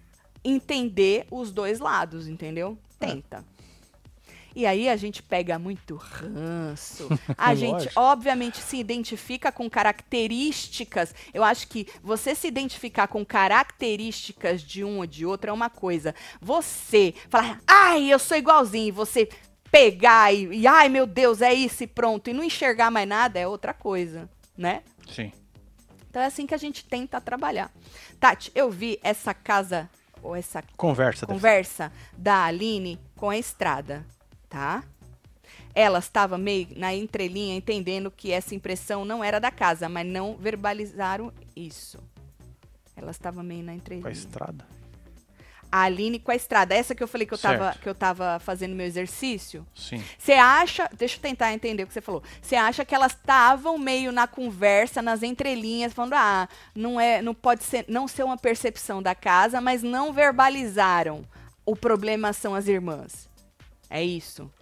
entender os dois lados, entendeu? Tenta. E aí a gente pega muito ranço. A gente, Lógico. obviamente, se identifica com características. Eu acho que você se identificar com características de um ou de outro é uma coisa. Você falar, ai, eu sou igualzinho, e você pegar e, e, ai, meu Deus, é isso e pronto, e não enxergar mais nada é outra coisa, né? Sim. Então é assim que a gente tenta trabalhar. Tati, eu vi essa casa, ou essa Conversa. deve conversa da Aline com a Estrada, tá? Ela estava meio na entrelinha entendendo que essa impressão não era da casa, mas não verbalizaram isso. Ela estava meio na ser. entrelinha. Com a estrada. A Aline com a Estrada, essa que eu falei que eu tava, Certo. que eu tava fazendo meu exercício. Sim. Você acha, deixa eu tentar entender o que você falou. Você acha que elas estavam meio na conversa, nas entrelinhas, falando, ah, não é, não pode ser, não ser uma percepção da casa, mas não verbalizaram. O problema são as irmãs. É isso.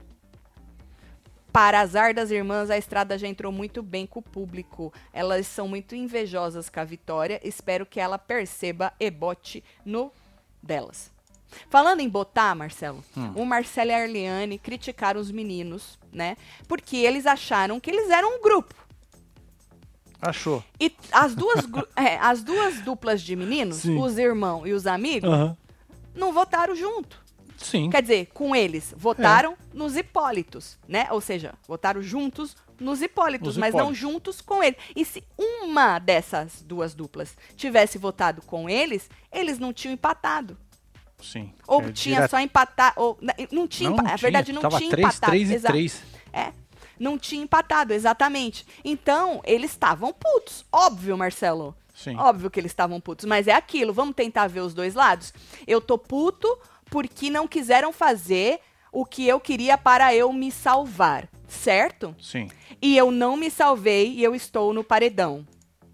Para azar das irmãs, a Estrada já entrou muito bem com o público. Elas são muito invejosas com a Vitória. Espero que ela perceba e bote no delas. Falando em botar, Marcelo, Hum. o Marcelo e a Arliane criticaram os meninos, né? Porque eles acharam que eles eram um grupo. Achou. E as duas, gru- é, as duas duplas de meninos, Sim. os irmãos e os amigos, Aham. não votaram junto. Sim. Quer dizer, com eles, votaram nos Hipólitos, né? Ou seja, votaram juntos nos Hipólitos, Nos mas não Hipólitos. juntos com ele. E se uma dessas duas duplas tivesse votado com eles, eles não tinham empatado. Sim. Ou É tinha direto. só empatar, ou n- não tinha, Não, empa- não na verdade não Tava tinha três, empatado. três e Exato. três. É, não tinha empatado, exatamente. Então, eles estavam putos, óbvio, Marcelo. Sim. Óbvio que eles estavam putos, mas é aquilo, vamos tentar ver os dois lados? Eu tô puto porque não quiseram fazer o que eu queria para eu me salvar, certo? Sim. E eu não me salvei e eu estou no paredão.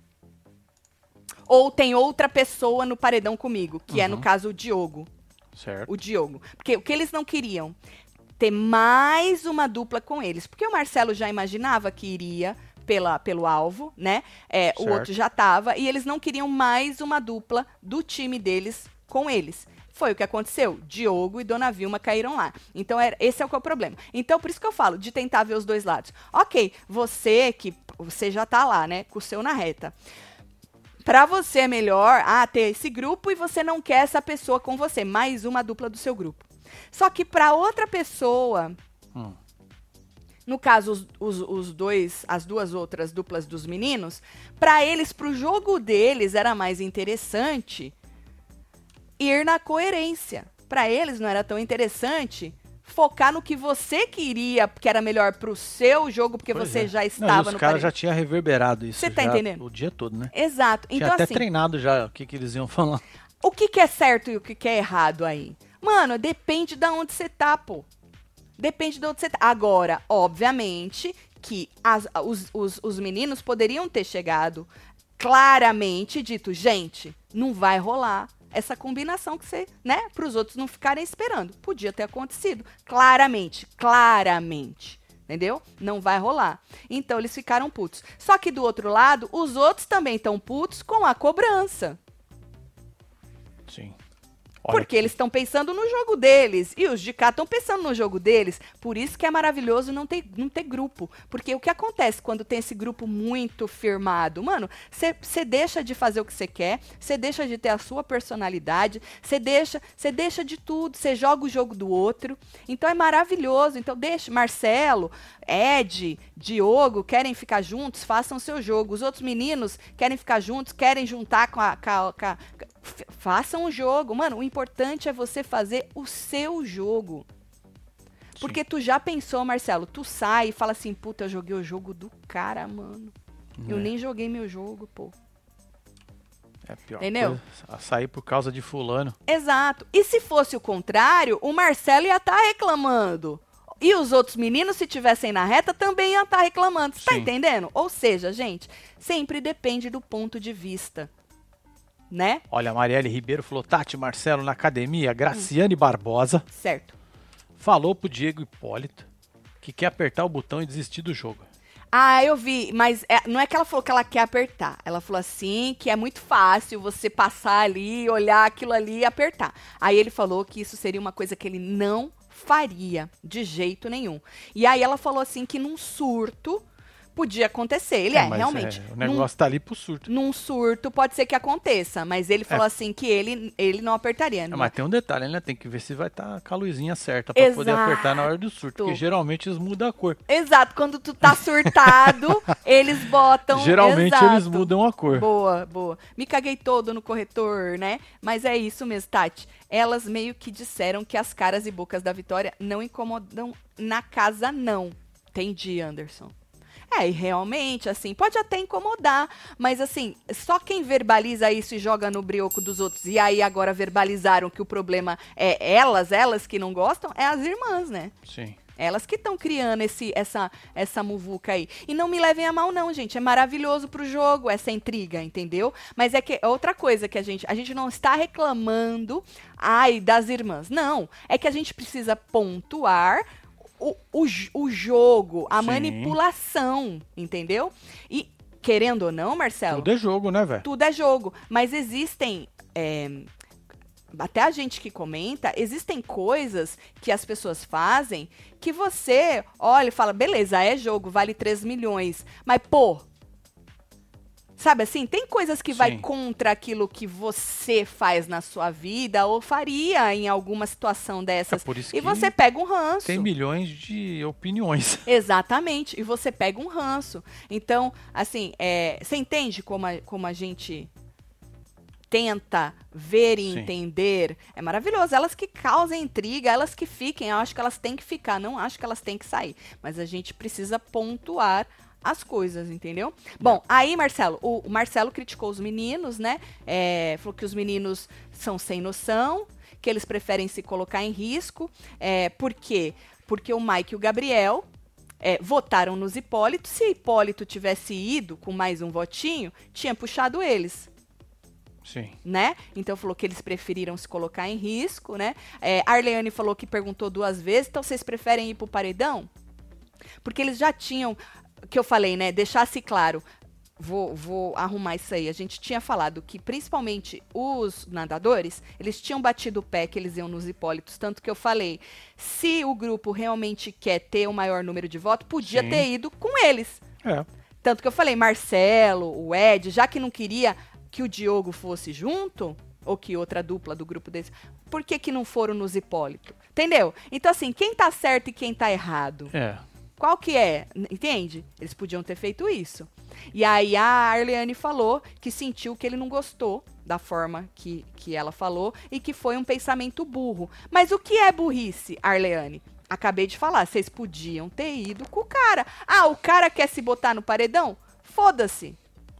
Ou tem outra pessoa no paredão comigo, que é, no Uhum. caso, o Diogo. Certo. O Diogo. Porque o que eles não queriam? Ter mais uma dupla com eles. Porque o Marcelo já imaginava que iria pela, pelo alvo, né? É, o Certo. outro já tava. E eles não queriam mais uma dupla do time deles com eles. Foi o que aconteceu. Diogo e Dona Vilma caíram lá. Então, era, esse é o que é o problema. Então, por isso que eu falo, de tentar ver os dois lados. Ok, você que você já tá lá, né? Com o seu na reta. Pra você é melhor ah, ter esse grupo e você não quer essa pessoa com você. Mais uma dupla do seu grupo. Só que pra outra pessoa... Hum. No caso, os, os, os dois, as duas outras duplas dos meninos, pra eles, pro jogo deles, era mais interessante ir na coerência. Pra eles não era tão interessante focar no que você queria, que era melhor pro seu jogo, porque Pois você é. já Não, e estava os no caras paredão. já tinham reverberado isso. Você tá já entendendo? O dia todo, né? Exato. Tinha Então, até assim, treinado já o que, que eles iam falar. o que, que é certo e o que, que é errado aí? Mano, depende de onde você tá, pô. Depende de onde você tá. Agora, obviamente, que as- os, os, os meninos poderiam ter chegado claramente e dito, gente, não vai rolar essa combinação que você, né, para os outros não ficarem esperando. Podia ter acontecido. Claramente, claramente. Entendeu? Não vai rolar. Então, eles ficaram putos. Só que do outro lado, os outros também estão putos com a cobrança. Sim. Porque eles estão pensando no jogo deles. E os de cá estão pensando no jogo deles. Por isso que é maravilhoso não ter, não ter grupo. Porque o que acontece quando tem esse grupo muito firmado? Mano, você deixa de fazer o que você quer. Você deixa de ter a sua personalidade. Você deixa, você deixa de tudo. Você joga o jogo do outro. Então é maravilhoso. Então deixa. Marcelo, Ed, Diogo querem ficar juntos. Façam o seu jogo. Os outros meninos querem ficar juntos. Querem juntar com a... Com a, com a façam o jogo. Mano, o importante é você fazer o seu jogo. Porque Sim. tu já pensou, Marcelo, tu sai e fala assim, puta, eu joguei o jogo do cara, mano. É. Eu nem joguei meu jogo, pô. É pior. Entendeu? Coisa, sair por causa de fulano. Exato. E se fosse o contrário, o Marcelo ia estar tá reclamando. E os outros meninos, se tivessem na reta, também iam estar tá reclamando. Você tá entendendo? Ou seja, gente, sempre depende do ponto de vista. Né? Olha, a Marielle Ribeiro falou, Tati, Marcelo, na academia, Graciane hum. Barbosa certo. falou pro Diego Hipólito que quer apertar o botão e desistir do jogo. Ah, eu vi, mas é, não é que ela falou que ela quer apertar. Ela falou assim, que é muito fácil você passar ali, olhar aquilo ali e apertar. Aí ele falou que isso seria uma coisa que ele não faria, de jeito nenhum. E aí ela falou assim que num surto... podia acontecer. Ele é, é realmente. É, o negócio num, tá ali pro surto. Num surto pode ser que aconteça, mas ele falou é. assim que ele, ele não apertaria. Não. É, mas tem um detalhe, né? Tem que ver se vai estar tá com a luzinha certa pra Exato. poder apertar na hora do surto, porque geralmente eles mudam a cor. Exato, quando tu tá surtado, eles botam... Geralmente Exato. eles mudam a cor. Boa, boa. Me caguei todo no corretor, né? Mas é isso mesmo, Tati. Elas meio que disseram que as caras e bocas da Vitória não incomodam na casa, não. Entendi, Anderson. É, e realmente, assim, pode até incomodar, mas assim, só quem verbaliza isso e joga no brioco dos outros, e aí agora verbalizaram que o problema é elas, elas que não gostam, é as irmãs, né? Sim. Elas que estão criando esse, essa, essa muvuca aí. E não me levem a mal não, gente, é maravilhoso pro jogo essa intriga, entendeu? Mas é que é outra coisa que a gente, a gente não está reclamando, ai, das irmãs, não, é que a gente precisa pontuar O, o, o jogo, a Sim. manipulação, entendeu? E, querendo ou não, Marcelo... Tudo é jogo, né, velho? Tudo é jogo. Mas existem... É, até a gente que comenta, existem coisas que as pessoas fazem que você olha e fala, beleza, é jogo, vale três milhões. Mas, pô... Sabe assim, tem coisas que Sim. vai contra aquilo que você faz na sua vida ou faria em alguma situação dessas. É por isso e que você pega um ranço. Tem milhões de opiniões. Exatamente. E você pega um ranço. Então, assim, é, você entende como a, como a gente tenta ver e Sim. entender? É maravilhoso. Elas que causem intriga, elas que fiquem. Eu acho que elas têm que ficar, não acho que elas têm que sair. Mas a gente precisa pontuar as coisas, entendeu? Bom, aí, Marcelo, o, o Marcelo criticou os meninos, né? É, falou que os meninos são sem noção, que eles preferem se colocar em risco. É, por quê? Porque o Mike e o Gabriel é, votaram nos Hipólito. Se Hipólito tivesse ido com mais um votinho, tinha puxado eles. Sim. Né? Então falou que eles preferiram se colocar em risco, né? É, Arleane falou que perguntou duas vezes, então vocês preferem ir pro paredão? Porque eles já tinham... que eu falei, né, deixasse claro, vou, vou arrumar isso aí, a gente tinha falado que principalmente os nadadores, eles tinham batido o pé que eles iam nos Hipólitos, tanto que eu falei, se o grupo realmente quer ter o maior número de votos, podia Sim. ter ido com eles. É. Tanto que eu falei, Marcelo, o Ed, já que não queria que o Diogo fosse junto, ou que outra dupla do grupo deles, por que que não foram nos Hipólito? Entendeu? Então assim, quem tá certo e quem tá errado? É. Qual que é? Entende? Eles podiam ter feito isso. E aí a Arleane falou que sentiu que ele não gostou da forma que, que ela falou e que foi um pensamento burro. Mas o que é burrice, Arleane? Acabei de falar, vocês podiam ter ido com o cara. Ah, o cara quer se botar no paredão? Foda-se.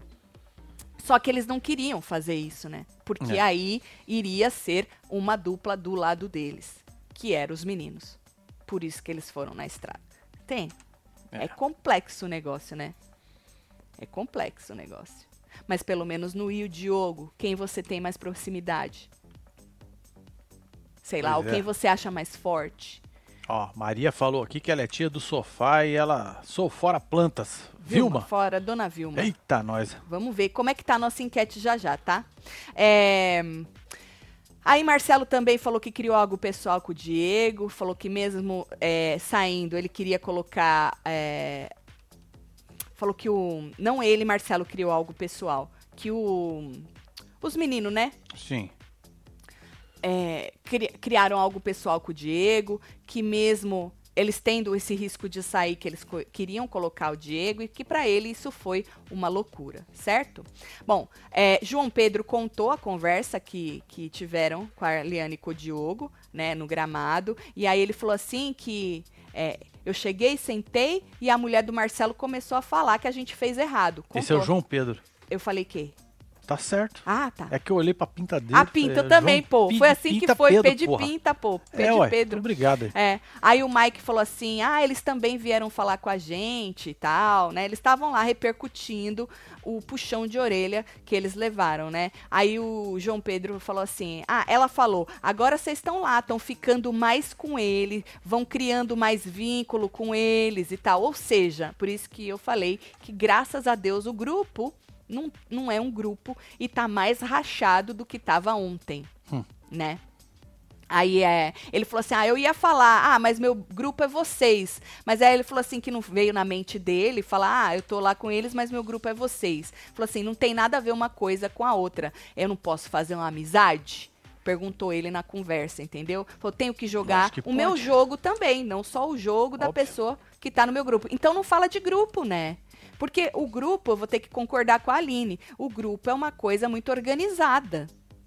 Só que eles não queriam fazer isso, né? Porque é. aí iria ser uma dupla do lado deles, que eram os meninos. Por isso que eles foram na estrada. Tem. É. é complexo o negócio, né? É complexo o negócio. Mas pelo menos no I o Diogo, quem você tem mais proximidade? Sei lá, pois ou quem é. você acha mais forte? Ó, Maria falou aqui que ela é tia do sofá e ela sou fora plantas. Vilma, Vilma? fora, dona Vilma. Eita, nós. Vamos ver como é que tá a nossa enquete já já, tá? É... Aí Marcelo também falou que criou algo pessoal com o Diego, falou que mesmo é, saindo ele queria colocar... É... Falou que o... Não ele, Marcelo, criou algo pessoal. Que o... Os meninos, né? Sim. É, cri... Criaram algo pessoal com o Diego, que mesmo... Eles tendo esse risco de sair, que eles co- queriam colocar o Diego, e que para ele isso foi uma loucura, certo? Bom, é, João Pedro contou a conversa que, que tiveram com a Arliane e com o Diogo, né, no gramado, e aí ele falou assim que é, eu cheguei, sentei, e a mulher do Marcelo começou a falar que a gente fez errado. Contou. Esse é o João Pedro. Eu falei que? Tá certo. Ah, tá. É que eu olhei pra pinta dele. A pinta falei, também, João pô. Pi- Foi assim Pinta que foi. Pedro, P de porra. pinta, pô. P É, de ué, Pedro. muito obrigado aí. É. Aí o Mike falou assim: ah, eles também vieram falar com a gente e tal, né? Eles estavam lá repercutindo o puxão de orelha que eles levaram, né? Aí o João Pedro falou assim: ah, ela falou, agora vocês estão lá, estão ficando mais com ele, vão criando mais vínculo com eles e tal. Ou seja, por isso que eu falei que graças a Deus o grupo Não, não é um grupo e tá mais rachado do que tava ontem, Hum. né? Aí é, ele falou assim, ah, eu ia falar, ah, mas meu grupo é vocês. Mas aí ele falou assim, que não veio na mente dele, falar, ah, eu tô lá com eles, mas meu grupo é vocês. Falou assim, não tem nada a ver uma coisa com a outra. Eu não posso fazer uma amizade? Perguntou ele na conversa, entendeu? Falou, tenho que jogar Lógico que o meu pode. jogo também, não só o jogo da Óbvio. pessoa que tá no meu grupo. Então não fala de grupo, né? Porque o grupo, eu vou ter que concordar com a Aline, o grupo é uma coisa muito organizada.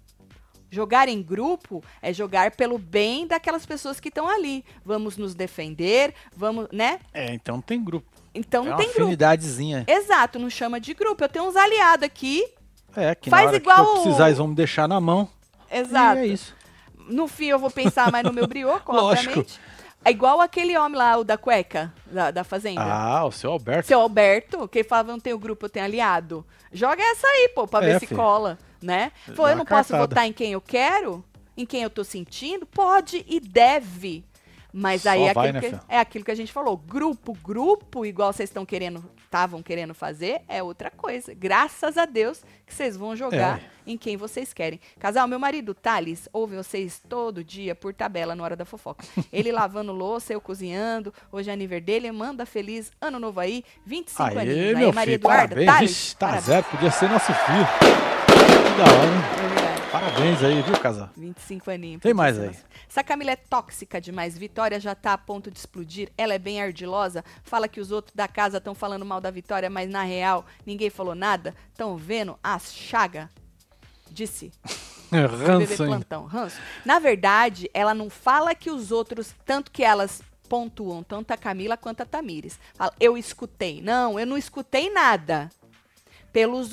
Jogar em grupo é jogar pelo bem daquelas pessoas que estão ali. Vamos nos defender, vamos, né? É, então tem grupo. Então é não uma tem grupo. afinidadezinha. Exato, não chama de grupo. Eu tenho uns aliados aqui. É, que Faz na hora igual que for o- precisar, eles vão me deixar na mão. Exato. E é isso. No fim, eu vou pensar mais no meu brioco, Lógico. obviamente. É igual aquele homem lá, o da cueca, da, da fazenda. Ah, o seu Alberto. Seu Alberto, que ele falava, não tenho grupo, eu tenho aliado. Joga essa aí, pô, pra É, ver se filho. cola, né? Dá Falou, eu uma não posso cartada. votar em quem eu quero? Em quem eu tô sentindo? Pode e deve. Mas Só aí é, vai, aquilo né, que, filho? é aquilo que a gente falou. Grupo, grupo, igual vocês estão querendo, estavam querendo fazer, é outra coisa. Graças a Deus que vocês vão jogar É. em quem vocês querem. Casal, meu marido Thales ouve vocês todo dia por tabela na hora da fofoca. Ele lavando louça, eu cozinhando. Hoje é aniversário dele, manda feliz ano novo aí, vinte e cinco Aê, aninhos. meu Aí, Maria filho, Eduarda, parabéns. Thales, Vixe, tá parabéns. zero, podia ser nosso filho. Que da hora, hein? É verdade. Parabéns aí, viu, casal? vinte e cinco aninhos. Tem podia mais ser aí. nossa. Essa Camila é tóxica demais. Vitória já tá a ponto de explodir. Ela é bem ardilosa. Fala que os outros da casa estão falando mal da Vitória, mas na real ninguém falou nada. Estão vendo as chaga? Disse. B B B Ranço, hein? Plantão. Ranço. Na verdade, ela não fala que os outros, tanto que elas pontuam, tanto a Camila quanto a Tamires. Fala, eu escutei. Não, eu não escutei nada. Pelos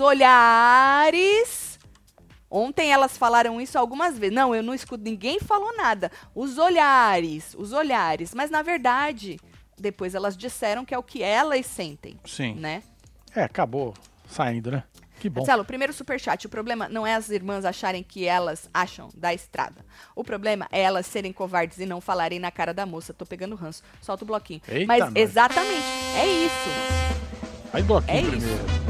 olhares. Ontem elas falaram isso algumas vezes. Não, eu não escuto, ninguém falou nada. Os olhares, os olhares. Mas, na verdade, depois elas disseram que é o que elas sentem, Sim. né? É, acabou saindo, né? Que bom. Marcelo, primeiro superchat. O problema não é as irmãs acharem que elas acham da estrada. O problema é elas serem covardes e não falarem na cara da moça. Tô pegando ranço. Solta o bloquinho. Eita, Mas, nós. exatamente, é isso. Aí bloquinho É isso. primeiro.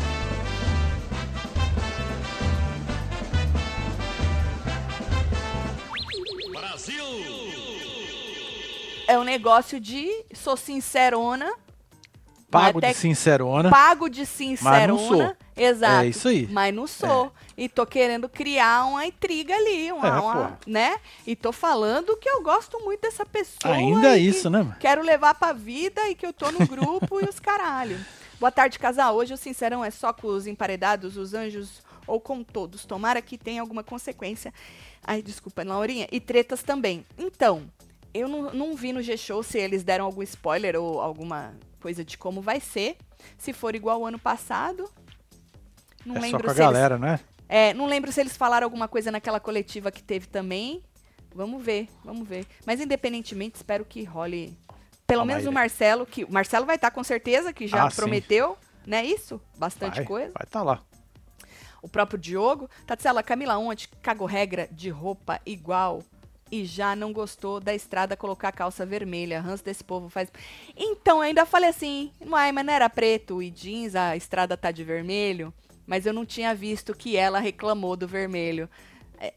É um negócio de sou sincerona. Pago até de sincerona. Pago de sincerona. Mas não sou. Exato. É isso aí. Mas não sou. E tô querendo criar uma intriga ali, uma, É, uma- pô. né? E tô falando que eu gosto muito dessa pessoa. Ainda e isso, que né, mano? Quero levar pra vida e que eu tô no grupo e os caralho. Boa tarde, casal. Hoje o Sincerão é só com os emparedados, os anjos ou com todos. Tomara que tenha alguma consequência. Ai, desculpa, Laurinha. E tretas também. Então, eu não, não vi no G-Show se eles deram algum spoiler ou alguma coisa de como vai ser. Se for igual ao ano passado. Não É só lembro com a se eles- galera, né? é, não lembro se eles falaram alguma coisa naquela coletiva que teve também. Vamos ver, vamos ver. Mas independentemente, espero que role. Pelo Calma menos aí, o né? Marcelo, que o Marcelo vai estar com certeza, que já Ah, sim. prometeu, né? Isso? Bastante Vai, coisa. vai tá lá. O próprio Diogo. Tatsela, Camila ontem cagou regra de roupa igual e já não gostou da Estrada colocar a calça vermelha. Ranço desse povo faz... Então, eu ainda falei assim, uai, mas não era preto e jeans, a Estrada tá de vermelho? Mas eu não tinha visto que ela reclamou do vermelho. É...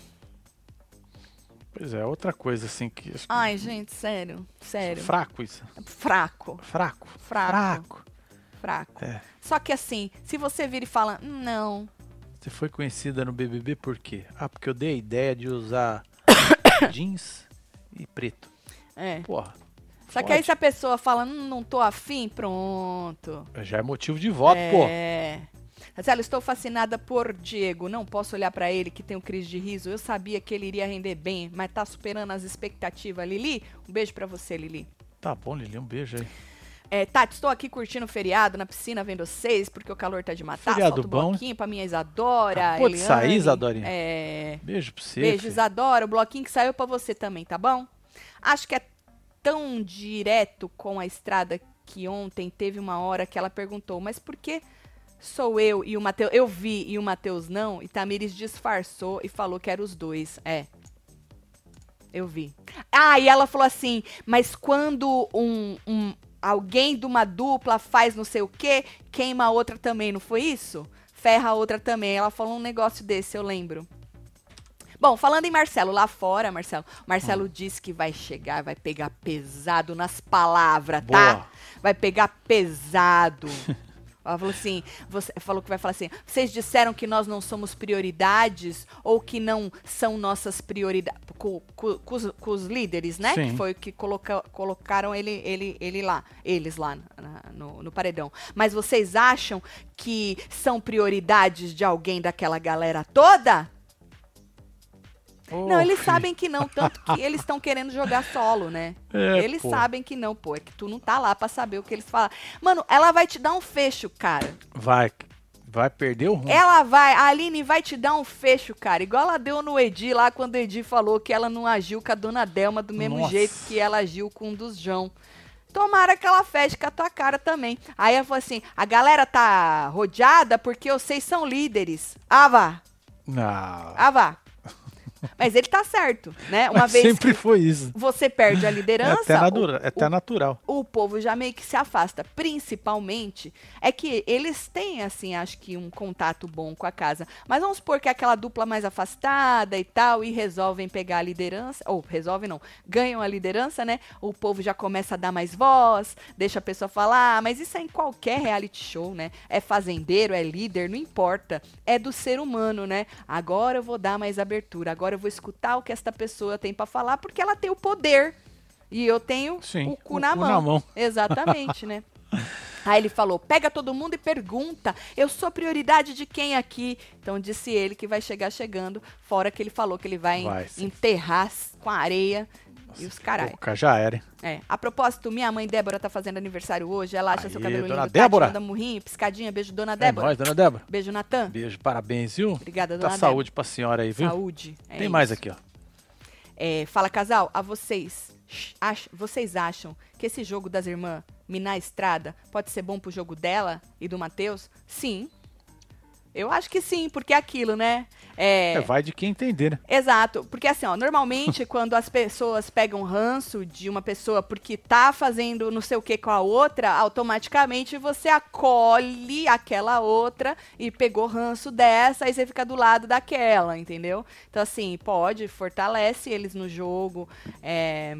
Pois é, outra coisa assim que... Ai, gente, sério, sério. Fraco isso. Fraco. Fraco. Fraco. Fraco. Fraco. É. Só que assim, se você vira e fala, não... Você foi conhecida no B B B por quê? Ah, porque eu dei a ideia de usar jeans e preto. É. Porra. Só que aí se a pessoa fala, hum, não tô afim, pronto. Já é motivo de voto, é... pô. É. Marcelo, estou fascinada por Diego. Não posso olhar pra ele que tem um crise de riso. Eu sabia que ele iria render bem, mas tá superando as expectativas. Lili, um beijo pra você, Lili. Tá bom, Lili, um beijo aí. É, Tati, estou aqui curtindo o feriado na piscina, vendo vocês, porque o calor tá de matar. Feriado Solta o bom. bloquinho pra minha Isadora. Acabou de Eliane. sair, Isadorinha? É... Beijo pra você. Beijo, filho. Isadora. O bloquinho que saiu pra você também, tá bom? Acho que é tão direto com a Estrada que ontem teve uma hora que ela perguntou, mas por que sou eu e o Matheus... Eu vi e o Matheus não, e Tamires disfarçou e falou que eram os dois. É. Eu vi. Ah, e ela falou assim, mas quando um... um alguém de uma dupla faz não sei o quê, queima a outra também, não foi isso? Ferra a outra também. Ela falou um negócio desse, eu lembro. Bom, falando em Marcelo, lá fora, Marcelo, Marcelo hum. disse que vai chegar, vai pegar pesado nas palavras, tá? Boa. Vai pegar pesado. Ela falou assim, você falou que vai falar assim, vocês disseram que nós não somos prioridades ou que não são nossas prioridades com, com, com, os, com os líderes, né? Sim. Que foi que coloca, colocaram ele, ele, ele lá, eles lá na, no, no paredão. Mas vocês acham que são prioridades de alguém daquela galera toda? Oh, não, eles filho. sabem que não, tanto que eles estão querendo jogar solo, né? É, eles pô. sabem que não, pô. É que tu não tá lá pra saber o que eles falam. Mano, ela vai te dar um fecho, cara. Vai. Vai perder o rumo. Ela vai, a Aline vai te dar um fecho, cara. Igual ela deu no Edi lá, quando o Edi falou que ela não agiu com a dona Delma do mesmo Nossa. jeito que ela agiu com um dos João. Tomara que ela feche com a tua cara também. Aí ela falou assim, a galera tá rodeada porque vocês são líderes. Ah, vá. Não. Ah, vá. Mas ele tá certo, né? Uma Mas vez sempre que foi isso. Você perde a liderança, é até, natura, o, é até o, natural. O povo já meio que se afasta. Principalmente é que eles têm, assim, acho que um contato bom com a casa. Mas vamos supor que é aquela dupla mais afastada e tal, e resolvem pegar a liderança, ou resolvem não, ganham a liderança, né? O povo já começa a dar mais voz, deixa a pessoa falar, mas isso é em qualquer reality show, né? É fazendeiro, é líder, não importa. É do ser humano, né? Agora eu vou dar mais abertura, agora eu vou escutar o que esta pessoa tem pra falar, porque ela tem o poder. E eu tenho Sim, o cu, o na, cu mão. na mão. Exatamente, né? Aí ele falou, pega todo mundo e pergunta, eu sou prioridade de quem aqui? Então disse ele que vai chegar chegando, fora que ele falou que ele vai, vai enterrar com a areia. E os caralho. Já era, hein? É. A propósito, minha mãe Débora tá fazendo aniversário hoje. Ela acha Aê, seu cabelo dona lindo. Débora. Tati, manda murrinho, piscadinha. Beijo, dona Débora. É nóis, dona Débora. Beijo, Natan. Beijo, parabéns, viu? Obrigada, Dá dona saúde Débora. pra senhora aí, viu? Saúde. É Tem isso. mais aqui, ó. É, fala, casal, a vocês. Ach, vocês acham que esse jogo das irmãs Minar Estrada pode ser bom pro jogo dela e do Matheus? Sim. Eu acho que sim, porque é aquilo, né? É... é, vai de quem entender, né? Exato, porque assim, ó, normalmente quando as pessoas pegam ranço de uma pessoa porque tá fazendo não sei o que com a outra, automaticamente você acolhe aquela outra e pegou ranço dessa, aí você fica do lado daquela, entendeu? Então assim, pode, fortalece eles no jogo, é...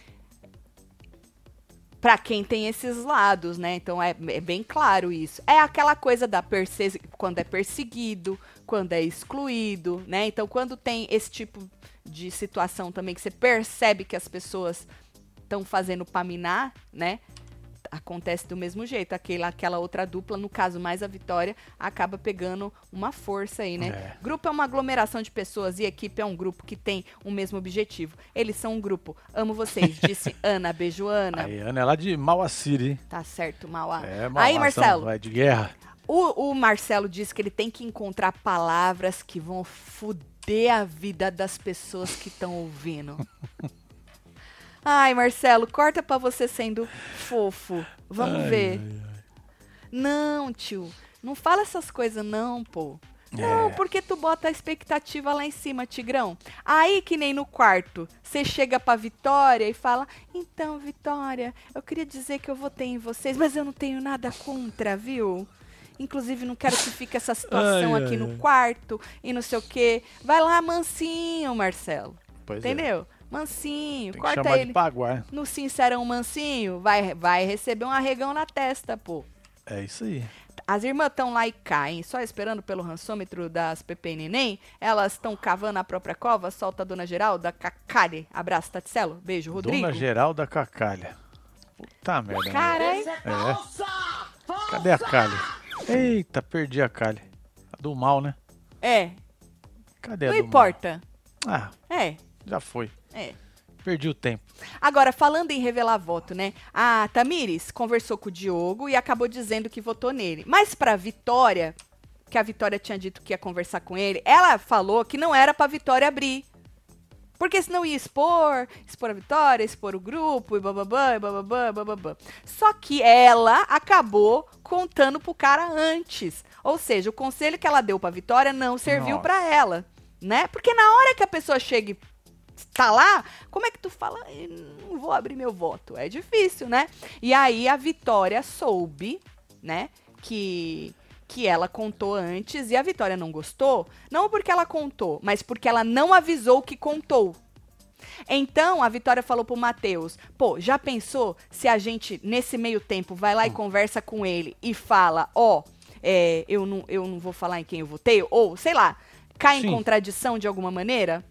Pra quem tem esses lados, né? Então é, é bem claro isso. É aquela coisa da perse... quando é perseguido, quando é excluído, né? Então quando tem esse tipo de situação também que você percebe que as pessoas estão fazendo pra minar, né? Acontece do mesmo jeito. Aquela, aquela outra dupla, no caso mais a Vitória, acaba pegando uma força aí, né? É. Grupo é uma aglomeração de pessoas e equipe é um grupo que tem o mesmo objetivo. Eles são um grupo. Amo vocês, disse Ana. Beijo, Ana. Aí, Ana é lá de Mauacir, hein? Tá certo, Mauá. É, Mauá, aí, Marcelo. Vai de guerra. O, o Marcelo disse que ele tem que encontrar palavras que vão foder a vida das pessoas que estão ouvindo. Ai, Marcelo, corta pra você sendo fofo. Vamos ai, ver. Ai, ai. Não, tio. Não fala essas coisas não, pô. Não, É. porque tu bota a expectativa lá em cima, Tigrão. Aí, que nem no quarto, você chega pra Vitória e fala, então, Vitória, eu queria dizer que eu votei em vocês, mas eu não tenho nada contra, viu? Inclusive, não quero que fique essa situação Ai, aqui ai, no ai. quarto e não sei o quê. Vai lá, mansinho, Marcelo. Pois é. Entendeu? Mansinho, Tem que corta chamar ele de Paguá. no sincerão mansinho, vai, vai receber um arregão na testa, pô. É isso aí. As irmãs estão lá e caem, só esperando pelo rançômetro das Pepe e Neném. Elas estão cavando a própria cova. Solta a Dona Geralda, Cacalhe. Abraço, Taticelo. Beijo, Rodrigo. Dona Geralda Cacalha. Puta merda. né? Cara, hein? É. Cadê a Calha? Eita, perdi a Calha. A do mal, né? É, Cadê a não do importa. mal? Ah, É, já foi. é. Perdi o tempo. Agora, falando em revelar voto, né? A Tamires conversou com o Diogo e acabou dizendo que votou nele. Mas pra Vitória, que a Vitória tinha dito que ia conversar com ele, ela falou que não era pra Vitória abrir. Porque senão ia expor, expor a Vitória, expor o grupo, e bababã, e bababã, e bababã. Só que ela acabou contando pro cara antes. Ou seja, o conselho que ela deu pra Vitória não serviu Nossa. pra ela, né? Porque na hora que a pessoa chega e tá lá, como é que tu fala, "Eu não vou abrir meu voto"? É difícil, né? E aí a Vitória soube, né, que... que ela contou antes e a Vitória não gostou, não porque ela contou, mas porque ela não avisou que contou. Então, a Vitória falou pro Matheus, pô, já pensou se a gente, nesse meio tempo, vai lá e conversa com ele e fala, ó, é, eu, não, eu não vou falar em quem eu votei, ou, sei lá, cai em Sim. contradição de alguma maneira?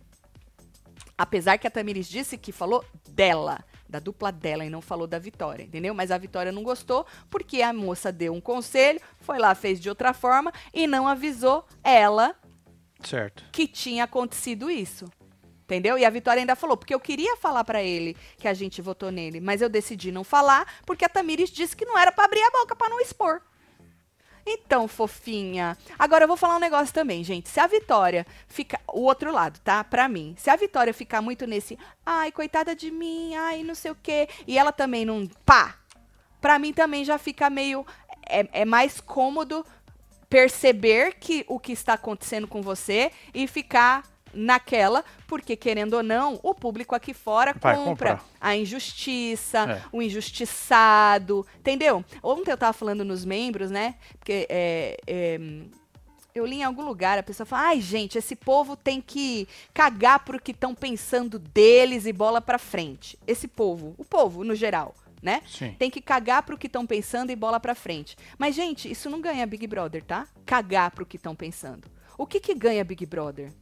Apesar que a Tamires disse que falou dela, da dupla dela, e não falou da Vitória, entendeu? Mas a Vitória não gostou porque a moça deu um conselho, foi lá, fez de outra forma e não avisou ela Certo. que tinha acontecido isso. Entendeu? E a Vitória ainda falou, porque eu queria falar pra ele que a gente votou nele, mas eu decidi não falar porque a Tamires disse que não era pra abrir a boca pra não expor. Então, fofinha. Agora eu vou falar um negócio também, gente. Se a Vitória fica... O outro lado, tá? Pra mim. Se a Vitória ficar muito nesse... Ai, coitada de mim. Ai, não sei o quê. E ela também não... Pá! Pra mim também já fica meio... É, é mais cômodo perceber que o que está acontecendo com você e ficar naquela, porque querendo ou não, o público aqui fora Vai compra comprar. a injustiça, É. o injustiçado, entendeu? Ontem eu tava falando nos membros, né? Porque é, é, eu li em algum lugar, a pessoa fala, ai gente, esse povo tem que cagar pro que estão pensando deles e bola pra frente. Esse povo, o povo no geral, né? Sim. Tem que cagar pro que estão pensando e bola pra frente. Mas, gente, isso não ganha Big Brother, tá? Cagar pro que estão pensando. O que que ganha Big Brother?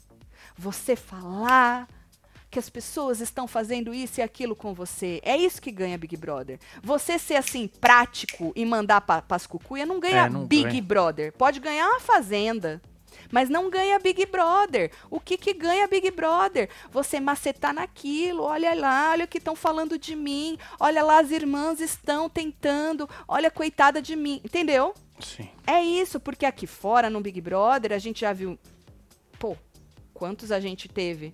Você falar que as pessoas estão fazendo isso e aquilo com você. É isso que ganha Big Brother. Você ser assim, prático e mandar pra, pras cucuia não ganha É, não Big ganha. Brother. Pode ganhar uma fazenda, mas não ganha Big Brother. O que que ganha Big Brother? Você macetar naquilo. Olha lá, olha o que estão falando de mim. Olha lá, as irmãs estão tentando. Olha, coitada de mim. Entendeu? Sim. É isso, porque aqui fora, no Big Brother, a gente já viu... Pô, quantos a gente teve?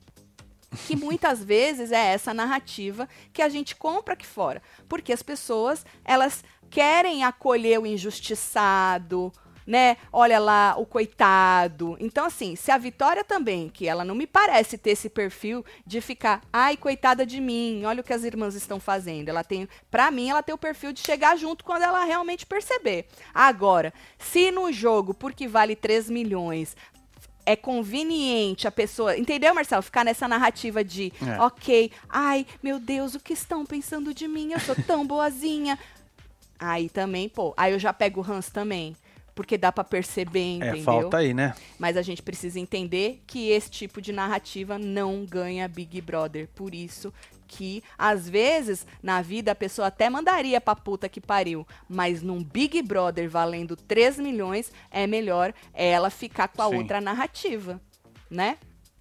Que muitas vezes é essa narrativa que a gente compra aqui fora. Porque as pessoas, elas querem acolher o injustiçado, né? Olha lá, o coitado. Então, assim, se a Vitória também, que ela não me parece ter esse perfil de ficar, ai, coitada de mim, olha o que as irmãs estão fazendo. Ela tem, pra mim, ela tem o perfil de chegar junto quando ela realmente perceber. Agora, se no jogo, porque vale três milhões, é conveniente a pessoa... Entendeu, Marcelo? Ficar nessa narrativa de, É. ok, ai, meu Deus, o que estão pensando de mim? Eu sou tão boazinha. Aí também, pô, aí eu já pego o ranço também. Porque dá pra perceber, entendeu? É, falta aí, né? Mas a gente precisa entender que esse tipo de narrativa não ganha Big Brother. Por isso que, às vezes, na vida, a pessoa até mandaria pra puta que pariu. Mas num Big Brother valendo três milhões, é melhor ela ficar com a Sim. outra narrativa, né?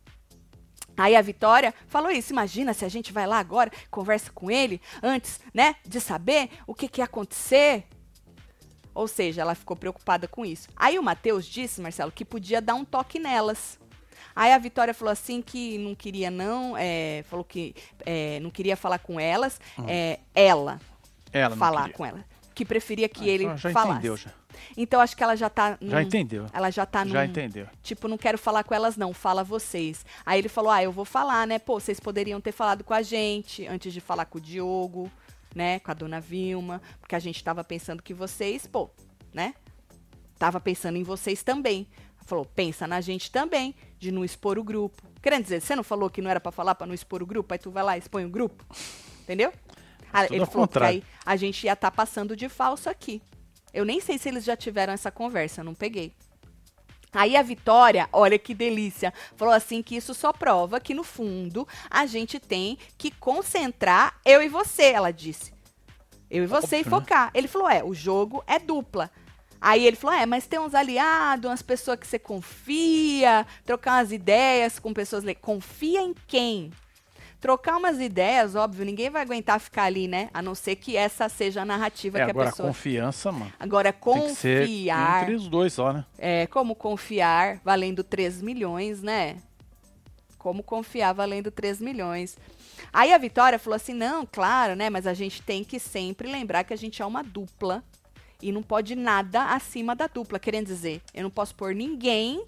Aí a Vitória falou isso, imagina se a gente vai lá agora, conversa com ele, antes, né, de saber o que que ia acontecer. Ou seja, ela ficou preocupada com isso. Aí o Matheus disse, Marcelo, que podia dar um toque nelas. Aí a Vitória falou assim que não queria não, é, falou que é, não queria falar com elas, Hum. é, ela Ela não falar queria. com ela. Que preferia que Ah, ele então já falasse. entendeu, já. Então acho que ela já tá... Num, Já entendeu. Ela já tá num... Já entendeu. Tipo, não quero falar com elas não, fala vocês. Aí ele falou, ah, eu vou falar, né? Pô, vocês poderiam ter falado com a gente antes de falar com o Diogo, né? Com a dona Vilma, porque a gente tava pensando que vocês, pô, né? Tava pensando em vocês também. Falou, pensa na gente também, de não expor o grupo. Querendo dizer, você não falou que não era pra falar pra não expor o grupo, aí tu vai lá e expõe o grupo? Entendeu? Ah, ele falou que aí a gente ia estar tá passando de falso aqui. Eu nem sei se eles já tiveram essa conversa, não peguei. Aí a Vitória, olha que delícia, falou assim que isso só prova que no fundo a gente tem que concentrar eu e você, ela disse. Eu e você e focar. Ele falou, é, o jogo é dupla. Aí ele falou, é, mas tem uns aliados, umas pessoas que você confia, trocar umas ideias com pessoas... Le... Confia em quem? Trocar umas ideias, óbvio, ninguém vai aguentar ficar ali, né? A não ser que essa seja a narrativa é, que a agora pessoa... Agora, confiança, mano. Agora, confiar... Tem que ser entre os dois só, né? É, como confiar valendo três milhões, né? Como confiar valendo três milhões. Aí a Vitória falou assim, não, claro, né? Mas a gente tem que sempre lembrar que a gente é uma dupla. E não pode nada acima da dupla. Querendo dizer, eu não posso pôr ninguém,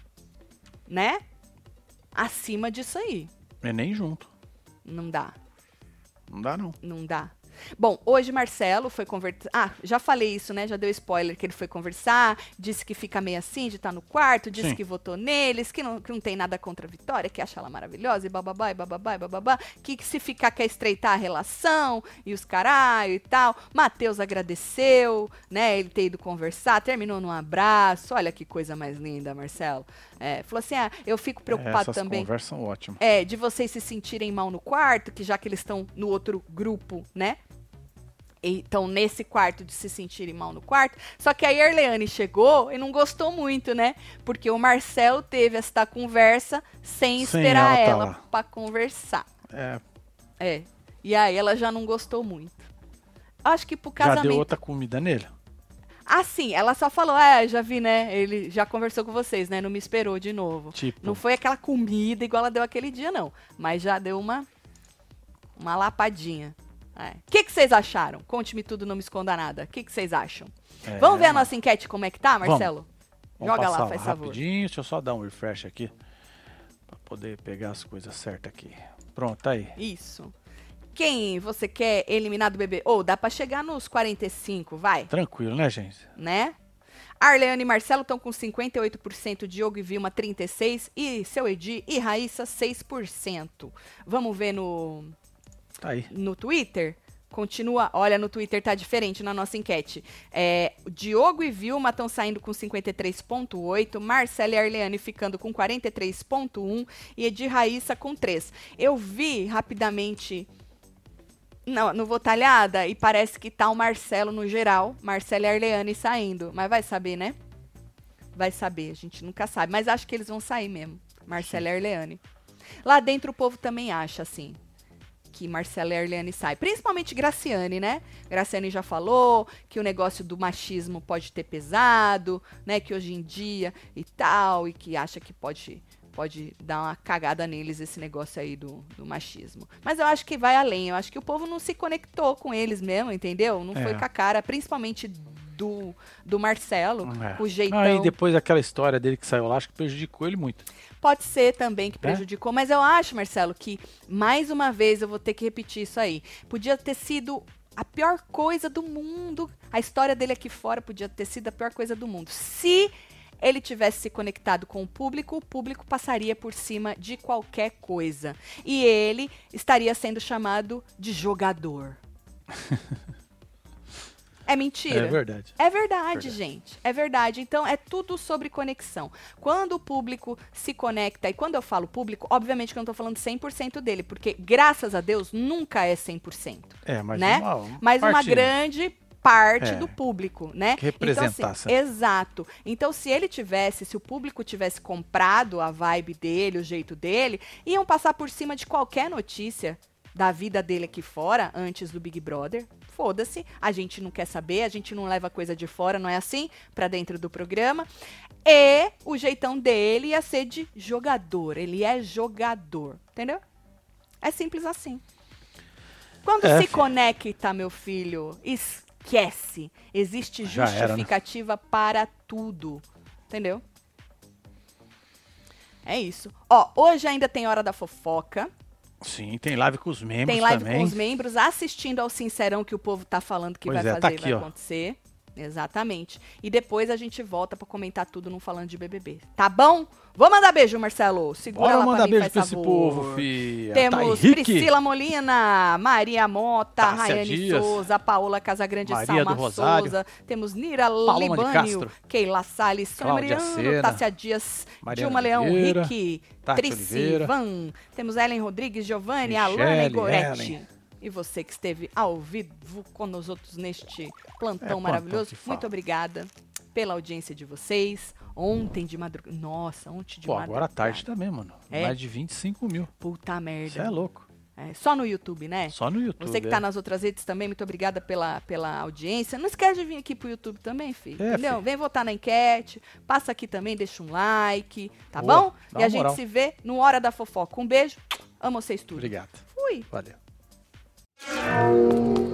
né? Acima disso aí. É nem junto. Não dá. Não dá, não. Não dá. Bom, hoje Marcelo foi conversar... Ah, já falei isso, né? Já deu spoiler que ele foi conversar, disse que fica meio assim de estar no quarto, disse Sim. que votou neles, que não, que não tem nada contra a Vitória, que acha ela maravilhosa, e bababá, e bababá, e bababá, que, que se ficar quer estreitar a relação, e os caralho e tal. Matheus agradeceu, né? Ele ter ido conversar, terminou num abraço, olha que coisa mais linda, Marcelo. É, falou assim, ah, eu fico preocupado Essas também. Essas conversas são ótimas. É, de vocês se sentirem mal no quarto, que já que eles estão no outro grupo, né? Então, nesse quarto, de se sentirem mal no quarto. Só que aí a Arleane chegou e não gostou muito, né? Porque o Marcel teve esta conversa sem, sem esperar ela, ela pra conversar. É. É. E aí ela já não gostou muito. Acho que pro casamento... Já deu outra comida nele? Ah, sim. Ela só falou, é, já vi, né? Ele já conversou com vocês, né? Não me esperou de novo. Tipo... Não foi aquela comida igual ela deu aquele dia, não. Mas já deu uma... Uma lapadinha. O é. que, que vocês acharam? Conte-me tudo, não me esconda nada. O que, que vocês acham? É, Vamos ver a nossa enquete como é que tá, Marcelo? Vamos. Joga Vamos lá, faz favor. Rapidinho, deixa eu só dar um refresh aqui. Pra poder pegar as coisas certas aqui. Pronto, tá aí. Isso. Quem você quer eliminar do bebê? Ou oh, dá pra chegar nos quarenta e cinco, vai. Tranquilo, né, gente? Né? Arleane e Marcelo estão com cinquenta e oito por cento, Diogo e Vilma trinta e seis por cento, e seu Edi e Raíssa seis por cento. Vamos ver no... Tá aí. No Twitter, continua, olha, no Twitter tá diferente na nossa enquete. É, Diogo e Vilma estão saindo com cinquenta e três ponto oito, Marcela e Arleane ficando com quarenta e três ponto um e Edi Raíssa com três. Eu vi rapidamente no, no Votalhada e parece que tá o Marcelo no geral, Marcela e Arleane saindo, mas vai saber, né? Vai saber, a gente nunca sabe, mas acho que eles vão sair mesmo, Marcela e Arleane. Lá dentro o povo também acha, assim, que Marcela e Arleane saem. Principalmente Graciane, né? Graciane já falou que o negócio do machismo pode ter pesado, né? Que hoje em dia e tal, e que acha que pode, pode dar uma cagada neles esse negócio aí do, do machismo. Mas eu acho que vai além. Eu acho que o povo não se conectou com eles mesmo, entendeu? Não é. foi com a cara, principalmente do, do Marcelo, é. o jeitão. Ah, e depois daquela história dele que saiu lá, acho que prejudicou ele muito. Pode ser também que prejudicou, é? mas eu acho, Marcelo, que mais uma vez eu vou ter que repetir isso aí. Podia ter sido a pior coisa do mundo. A história dele aqui fora podia ter sido a pior coisa do mundo. Se ele tivesse se conectado com o público, o público passaria por cima de qualquer coisa. E ele estaria sendo chamado de jogador. É mentira. É verdade. É verdade, verdade, gente. É verdade. Então, é tudo sobre conexão. Quando o público se conecta, e quando eu falo público, obviamente que eu não tô falando cem por cento dele, porque, graças a Deus, nunca é cem por cento. É, mas né? uma, uma Mas uma grande parte é, do público, né? Que representasse. Então, assim, exato. Então, se ele tivesse, se o público tivesse comprado a vibe dele, o jeito dele, iam passar por cima de qualquer notícia da vida dele aqui fora, antes do Big Brother. Foda-se, a gente não quer saber, a gente não leva coisa de fora, não é assim? Pra dentro do programa. E o jeitão dele ia ser de jogador, ele é jogador, entendeu? É simples assim. Quando é, se filho. conecta, meu filho, esquece. Existe Já era, né? justificativa para tudo. Entendeu? É isso. Ó, hoje ainda tem Hora da Fofoca. Sim, tem live com os membros Tem live também. com os membros assistindo ao Sincerão que o povo tá falando que Pois vai é, fazer tá e aqui, vai ó. acontecer. Exatamente. E depois a gente volta pra comentar tudo no Falando de B B B. Tá bom? Vou mandar beijo, Marcelo. Segura Bora lá mandar pra mim, beijo faz pra esse favor. povo, filha. Temos Tá, Henrique, Priscila Molina, Maria Mota, Tássia Rayane Dias, Souza, Paola Casagrande, Maria Salma do Rosário, Souza. Temos Nira Paloma de Libânio, Castro, Keila Salles, Sônia Cláudia Mariano, Sena, Tássia Dias, Mariana Dilma Leão, Oliveira, Rick, Tati Trici, Oliveira, Van. Temos Ellen Rodrigues, Giovanni, Michele, Alana e Goretti. Ellen. E você que esteve ao vivo com nós outros neste plantão É, maravilhoso. plantão que fala. Muito obrigada pela audiência de vocês. Ontem de madrugada. Nossa, ontem de Pô, madrugada. agora à tarde também, mano. É? Mais de vinte e cinco mil. Puta merda. Isso é louco. É, só no YouTube, né? Só no YouTube. Você que é. tá nas outras redes também, muito obrigada pela, pela audiência. Não esquece de vir aqui pro YouTube também, filho. É, entendeu? filho. Vem votar na enquete, passa aqui também, deixa um like, tá Boa, bom? dá E a uma gente moral. se vê no Hora da Fofoca. Um beijo, amo vocês tudo. Obrigado. Fui. Valeu.